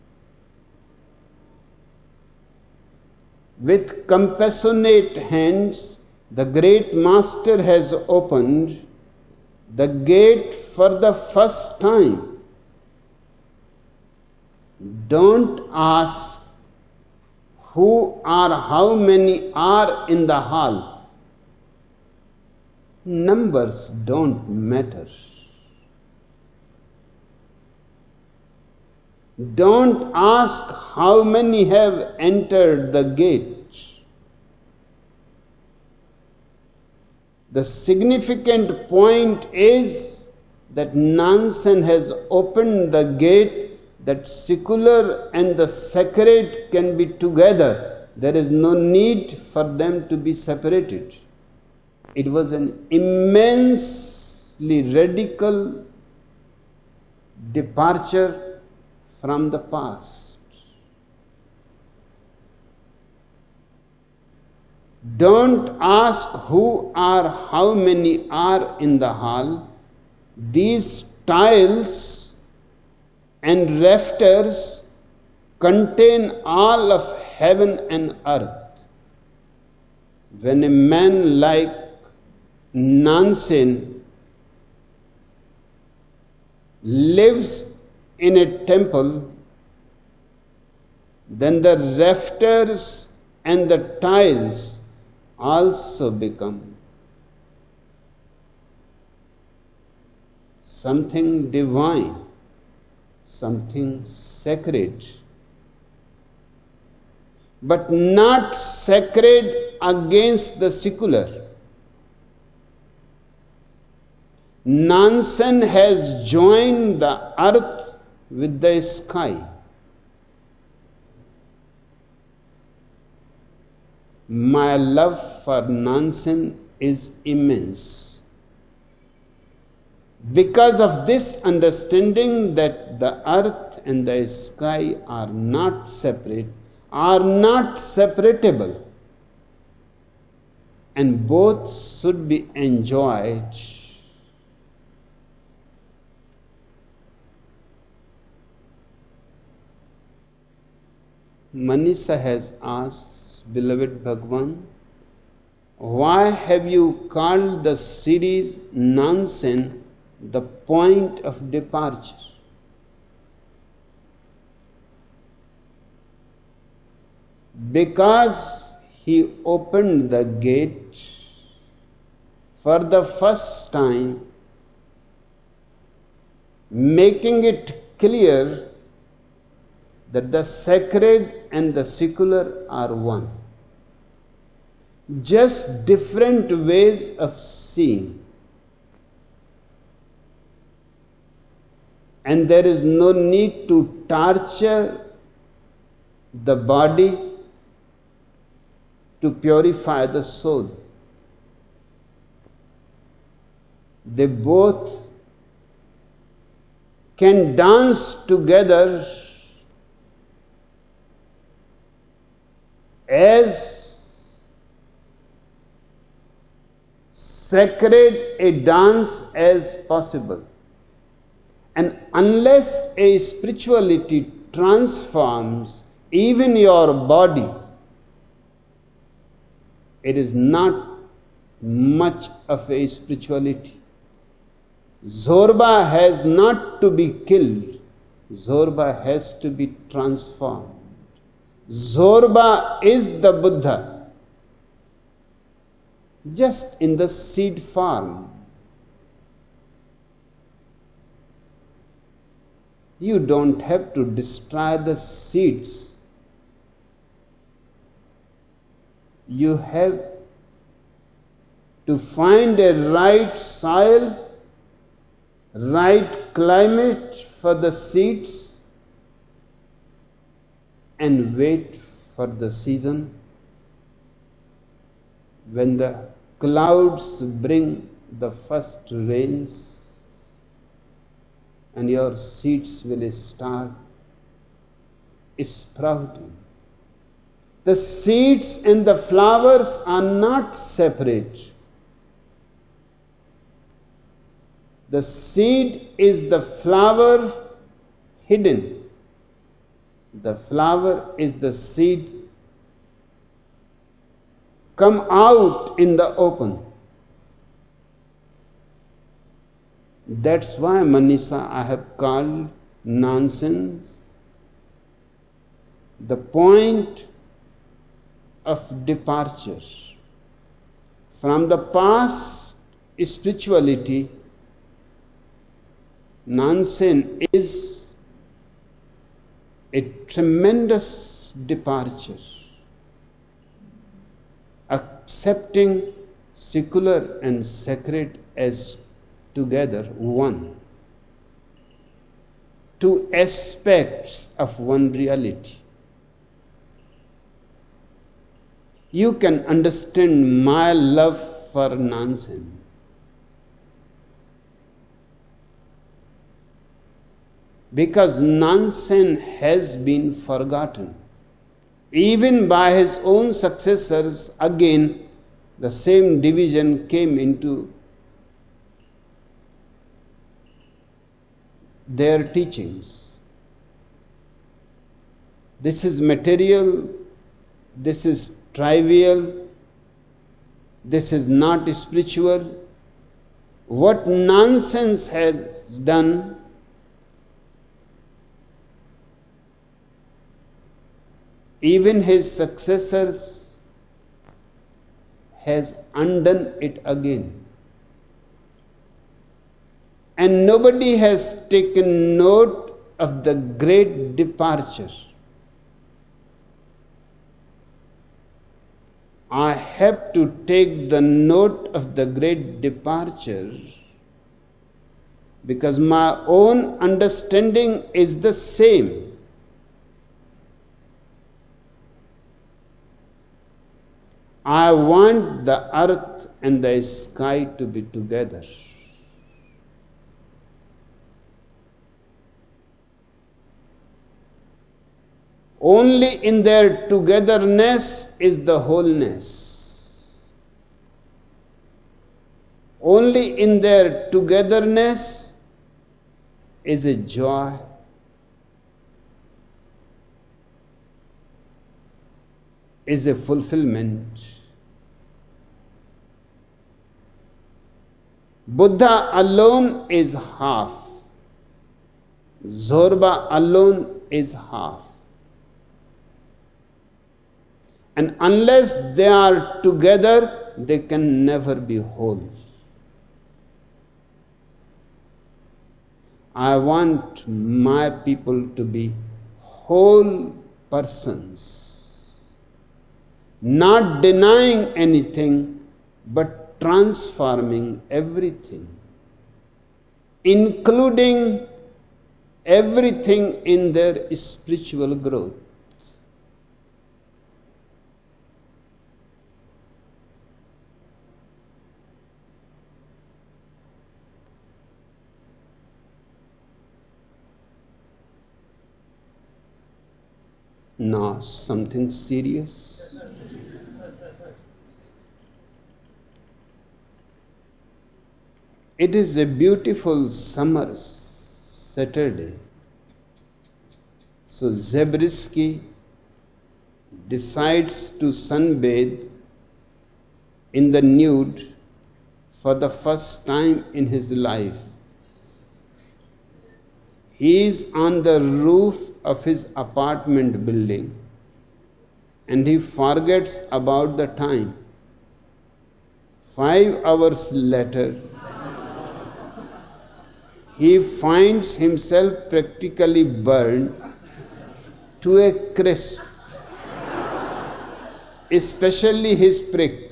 With compassionate hands, the great master has opened the gate for the first time. Don't ask who or how many are in the hall. Numbers don't matter. Don't ask how many have entered the gate. The significant point is that Nansen has opened the gate that secular and the sacred can be together. There is no need for them to be separated. It was an immensely radical departure from the past. Don't ask who or how many are in the hall. These tiles and rafters contain all of heaven and earth. When a man like Nansen lives in a temple, then the rafters and the tiles also become something divine, something sacred, but not sacred against the secular. Nansen has joined the earth with the sky. My love for Nansen is immense. Because of this understanding that the earth and the sky are not separate, are not separable, and both should be enjoyed. Manisha has asked, beloved Bhagwan, why have you called the series Nansen the point of departure? Because he opened the gate for the first time, making it clear that the sacred and the secular are one. Just different ways of seeing. And there is no need to torture the body to purify the soul. They both can dance together as sacred a dance as possible. And unless a spirituality transforms even your body, it is not much of a spirituality. Zorba has not to be killed. Zorba has to be transformed. Zorba is the Buddha, just in the seed form. You don't have to destroy the seeds. You have to find a right soil, right climate for the seeds, and wait for the season when the clouds bring the first rains and your seeds will start sprouting. The seeds and the flowers are not separate. The seed is the flower hidden. The flower is the seed come out in the open. That's why, Manisha, I have called nonsense the point of departure from the past spirituality. Nonsense is a tremendous departure. Accepting secular and sacred as together one. Two aspects of one reality. You can understand my love for nonsense. Because nonsense has been forgotten. Even by his own successors, again, the same division came into their teachings. This is material, this is trivial, this is not spiritual. What nonsense has done, even his successors has undone it again. And nobody has taken note of the great departure. I have to take the note of the great departure because my own understanding is the same. I want the earth and the sky to be together. Only in their togetherness is the wholeness. Only in their togetherness is a joy. Is a fulfillment. Buddha alone is half. Zorba alone is half. And unless they are together, they can never be whole. I want my people to be whole persons, not denying anything, but transforming everything, including everything in their spiritual growth. Now, something serious. It is a beautiful summer Saturday. So Zabriskie decides to sunbathe in the nude for the first time in his life. He is on the roof of his apartment building and he forgets about the time. Five hours later, he finds himself practically burned to a crisp, especially his prick.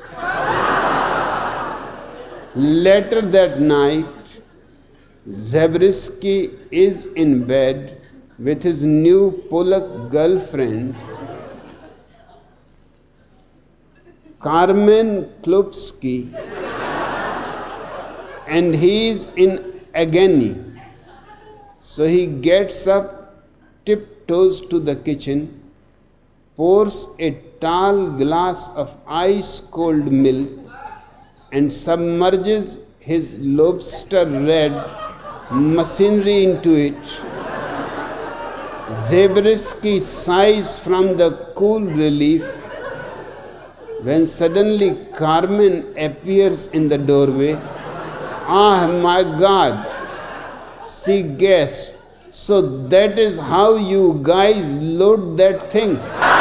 Later that night, Zabriskie is in bed with his new Polak girlfriend, Carmen Klopsky, and he is in agony. So he gets up, tiptoes to the kitchen, pours a tall glass of ice-cold milk, and submerges his lobster-red machinery into it. Zabriskie sighs from the cool relief when suddenly Carmen appears in the doorway. Ah, my God, she gasped. So that is how you guys load that thing.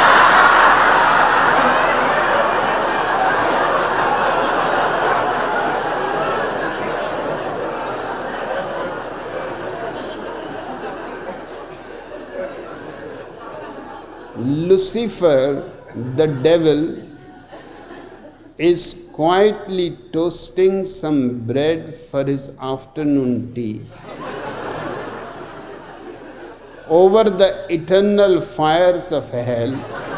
Lucifer, the devil, is quietly toasting some bread for his afternoon tea. Over the eternal fires of hell,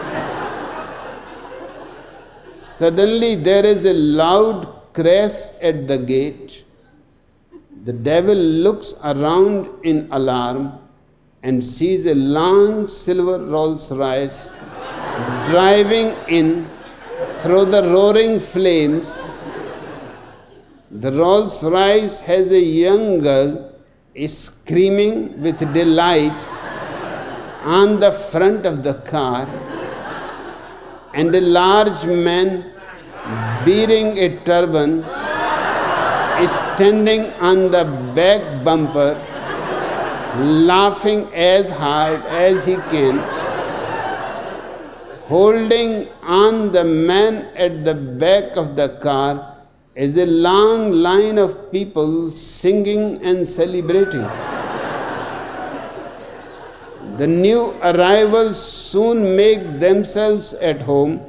suddenly there is a loud crash at the gate. The devil looks around in alarm and sees a long silver Rolls Royce driving in through the roaring flames. The Rolls Royce has a young girl screaming with delight on the front of the car, and a large man bearing a turban is standing on the back bumper, laughing as hard as he can. Holding on the man at the back of the car is a long line of people singing and celebrating. The new arrivals soon make themselves at home,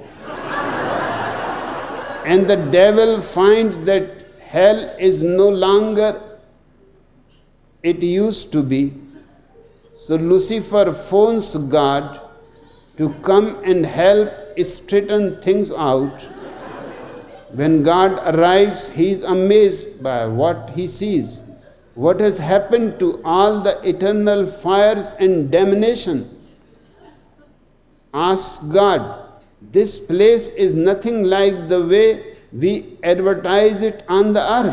and the devil finds that hell is no longer it used to be. So Lucifer phones God to come and help straighten things out. When God arrives, he is amazed by what he sees. What has happened to all the eternal fires and damnation? Asks God, this place is nothing like the way we advertise it on the earth.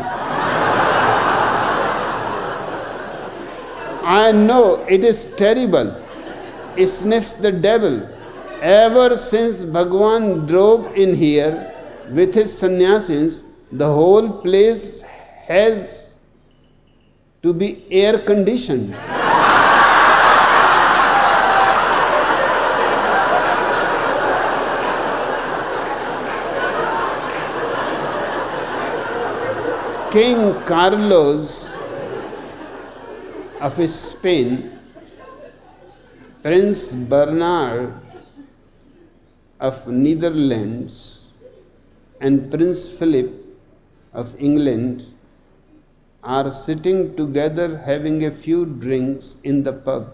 I know it is terrible, sniffs the devil. Ever since Bhagwan drove in here with his sannyasis, the whole place has to be air conditioned. King Carlos of Spain, Prince Bernard of Netherlands, and Prince Philip of England are sitting together having a few drinks in the pub.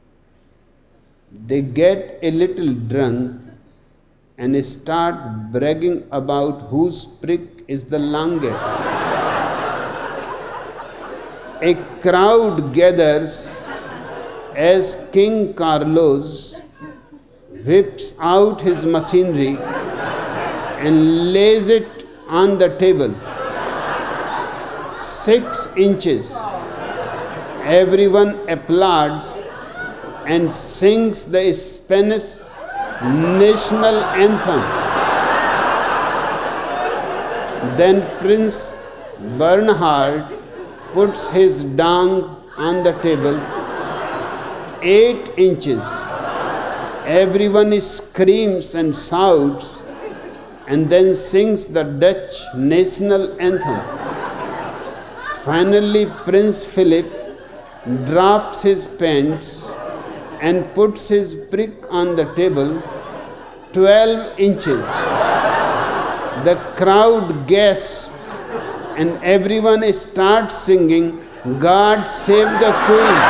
They get a little drunk and start bragging about whose prick is the longest. A crowd gathers as King Carlos whips out his machinery and lays it on the table. six inches. Everyone applauds and sings the Spanish national anthem. Then Prince Bernhard puts his dong on the table, eight inches. Everyone screams and shouts and then sings the Dutch national anthem. Finally, Prince Philip drops his pants and puts his prick on the table, twelve inches. The crowd gasps and everyone starts singing, "God Save the Queen."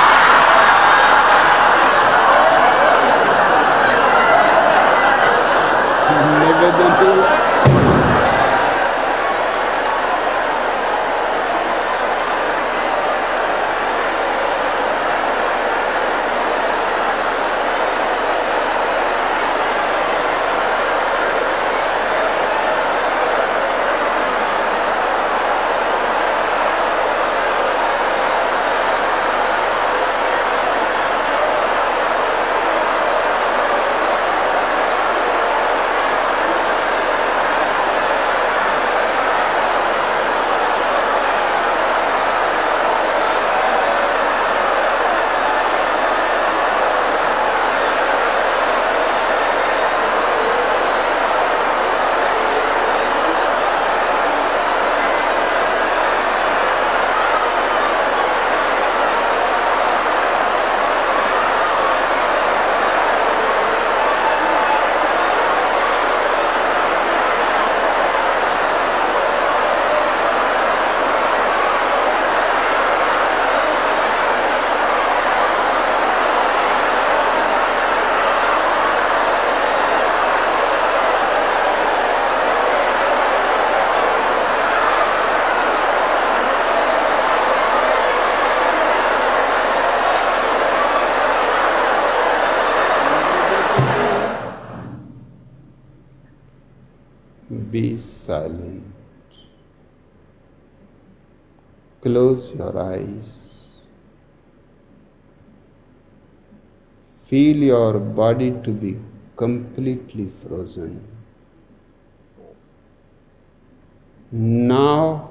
Be silent. Close your eyes. Feel your body to be completely frozen. Now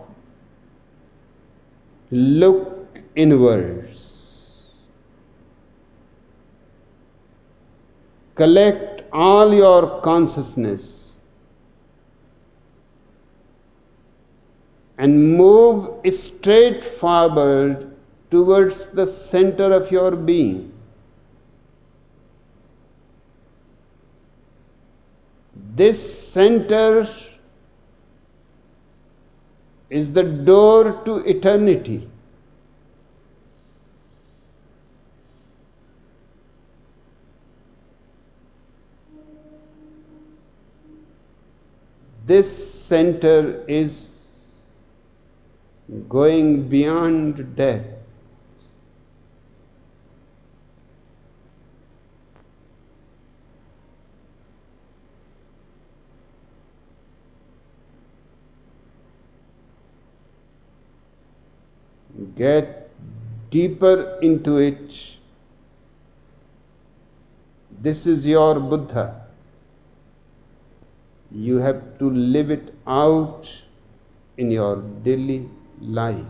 look inwards. Collect all your consciousness and move straight forward towards the center of your being. This center is the door to eternity. This center is going beyond death. Get deeper into it. This is your Buddha. You have to live it out in your daily life.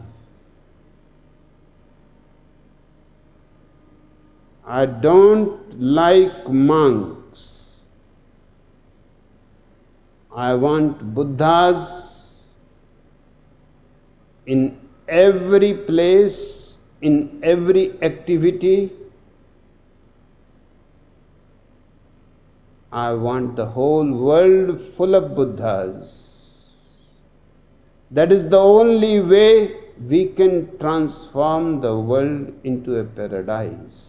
I don't like monks. I want Buddhas in every place, in every activity. I want the whole world full of Buddhas. That is the only way we can transform the world into a paradise.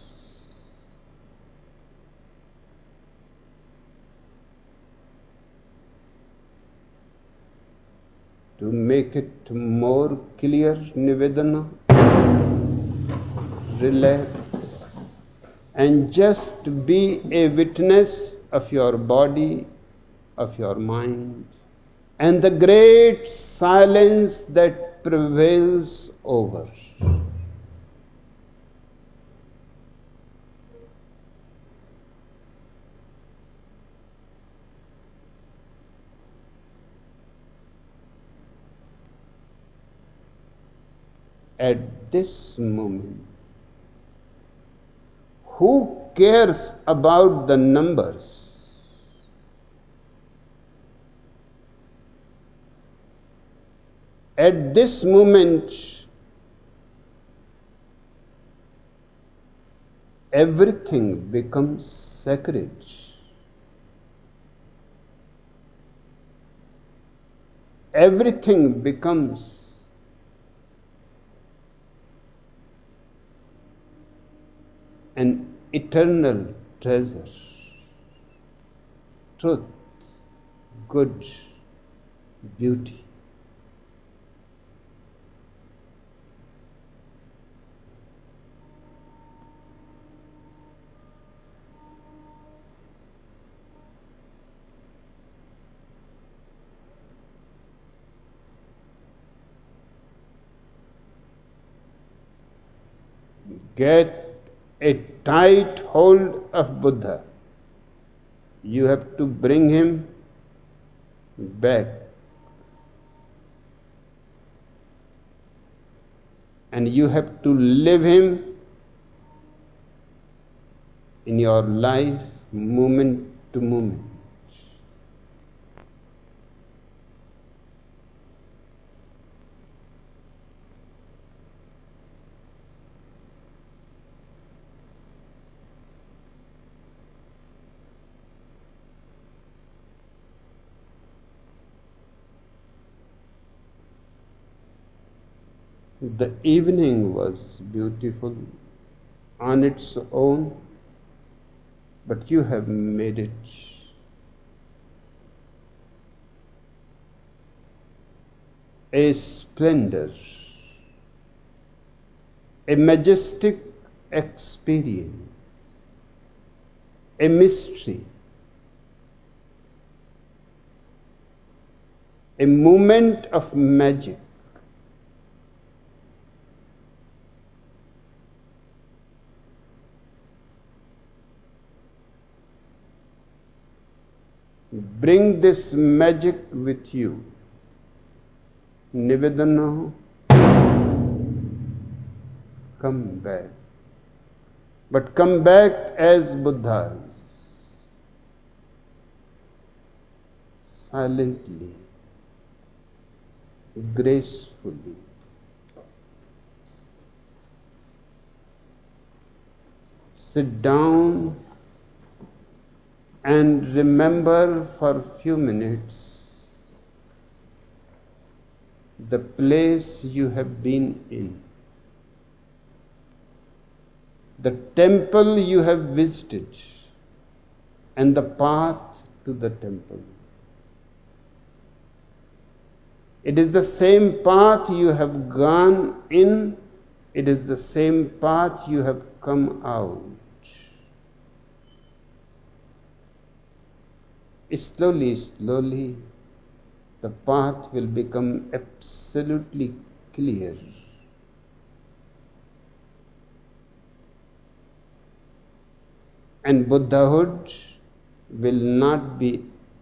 To make it more clear, Nivedana, relax and just be a witness of your body, of your mind, and the great silence that prevails over. At this moment, who cares about the numbers? At this moment, everything becomes sacred. Everything becomes an eternal treasure. Truth, good, beauty. Get a tight hold of Buddha. You have to bring him back. And you have to live him in your life, moment to moment. The evening was beautiful on its own, but you have made it a splendor, a majestic experience, a mystery, a moment of magic. Bring this magic with you. Nivedana, come back. But come back as Buddhas, silently, gracefully. Sit down and remember for a few minutes the place you have been in, the temple you have visited, and the path to the temple. It is the same path you have gone in, it is the same path you have come out. Slowly, slowly, the path will become absolutely clear. And Buddhahood will not be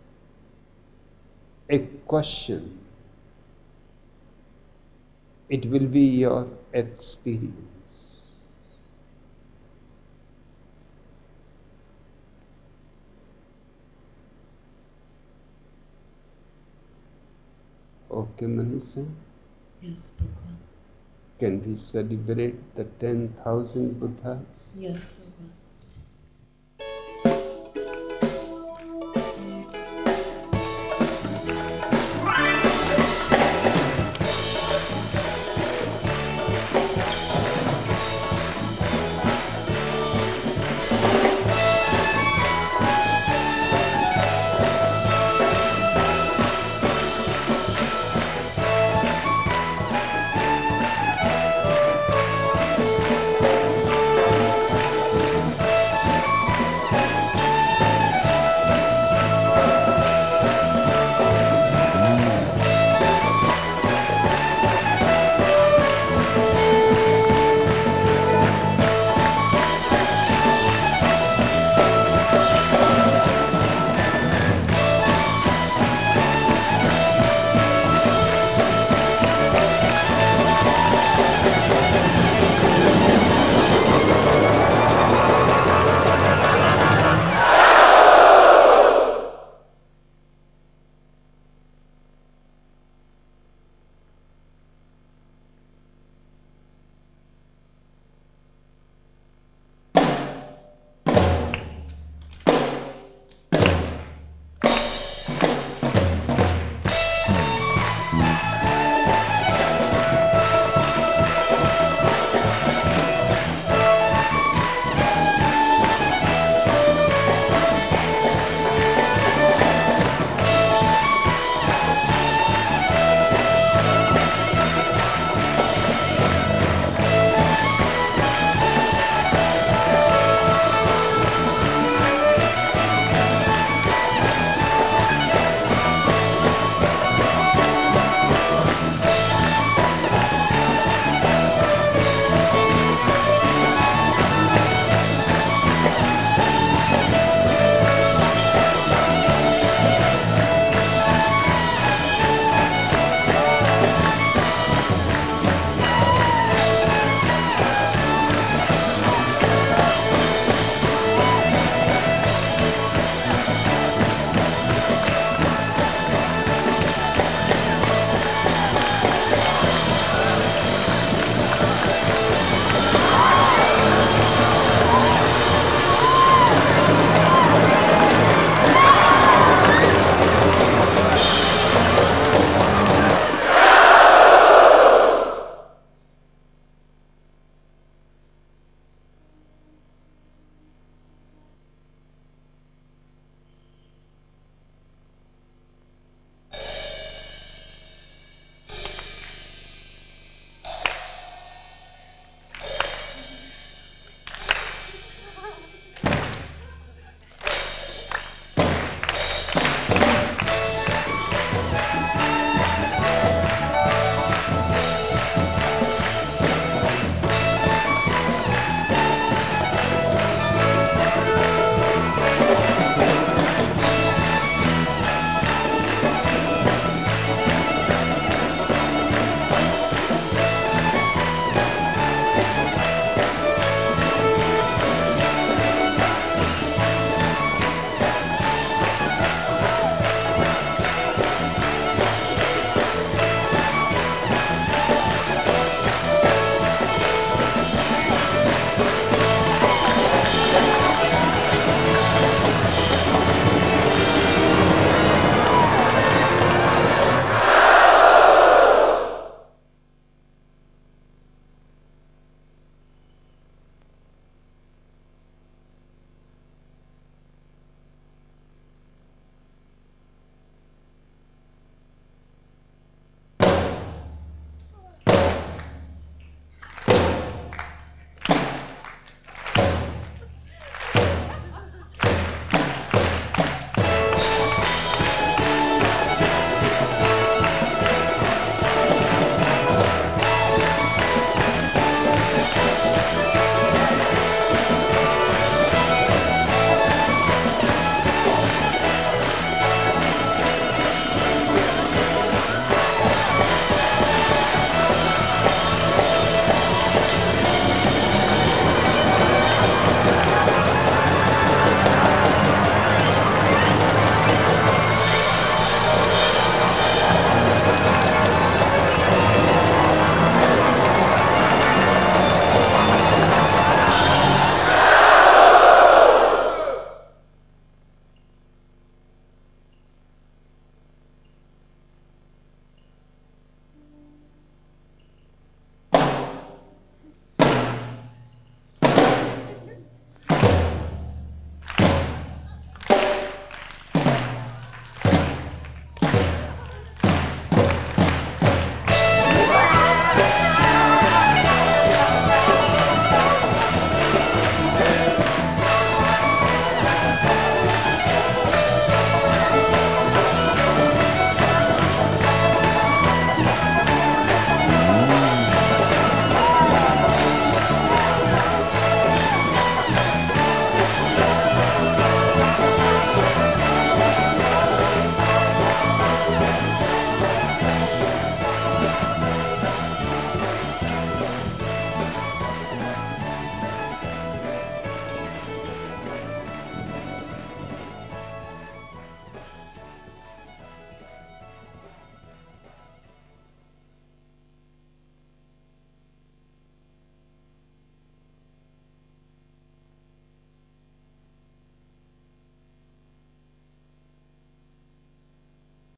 a question. It will be your experience. Okay, Manisha? Yes, Bhagwan. Can we celebrate the ten thousand Buddhas? Yes,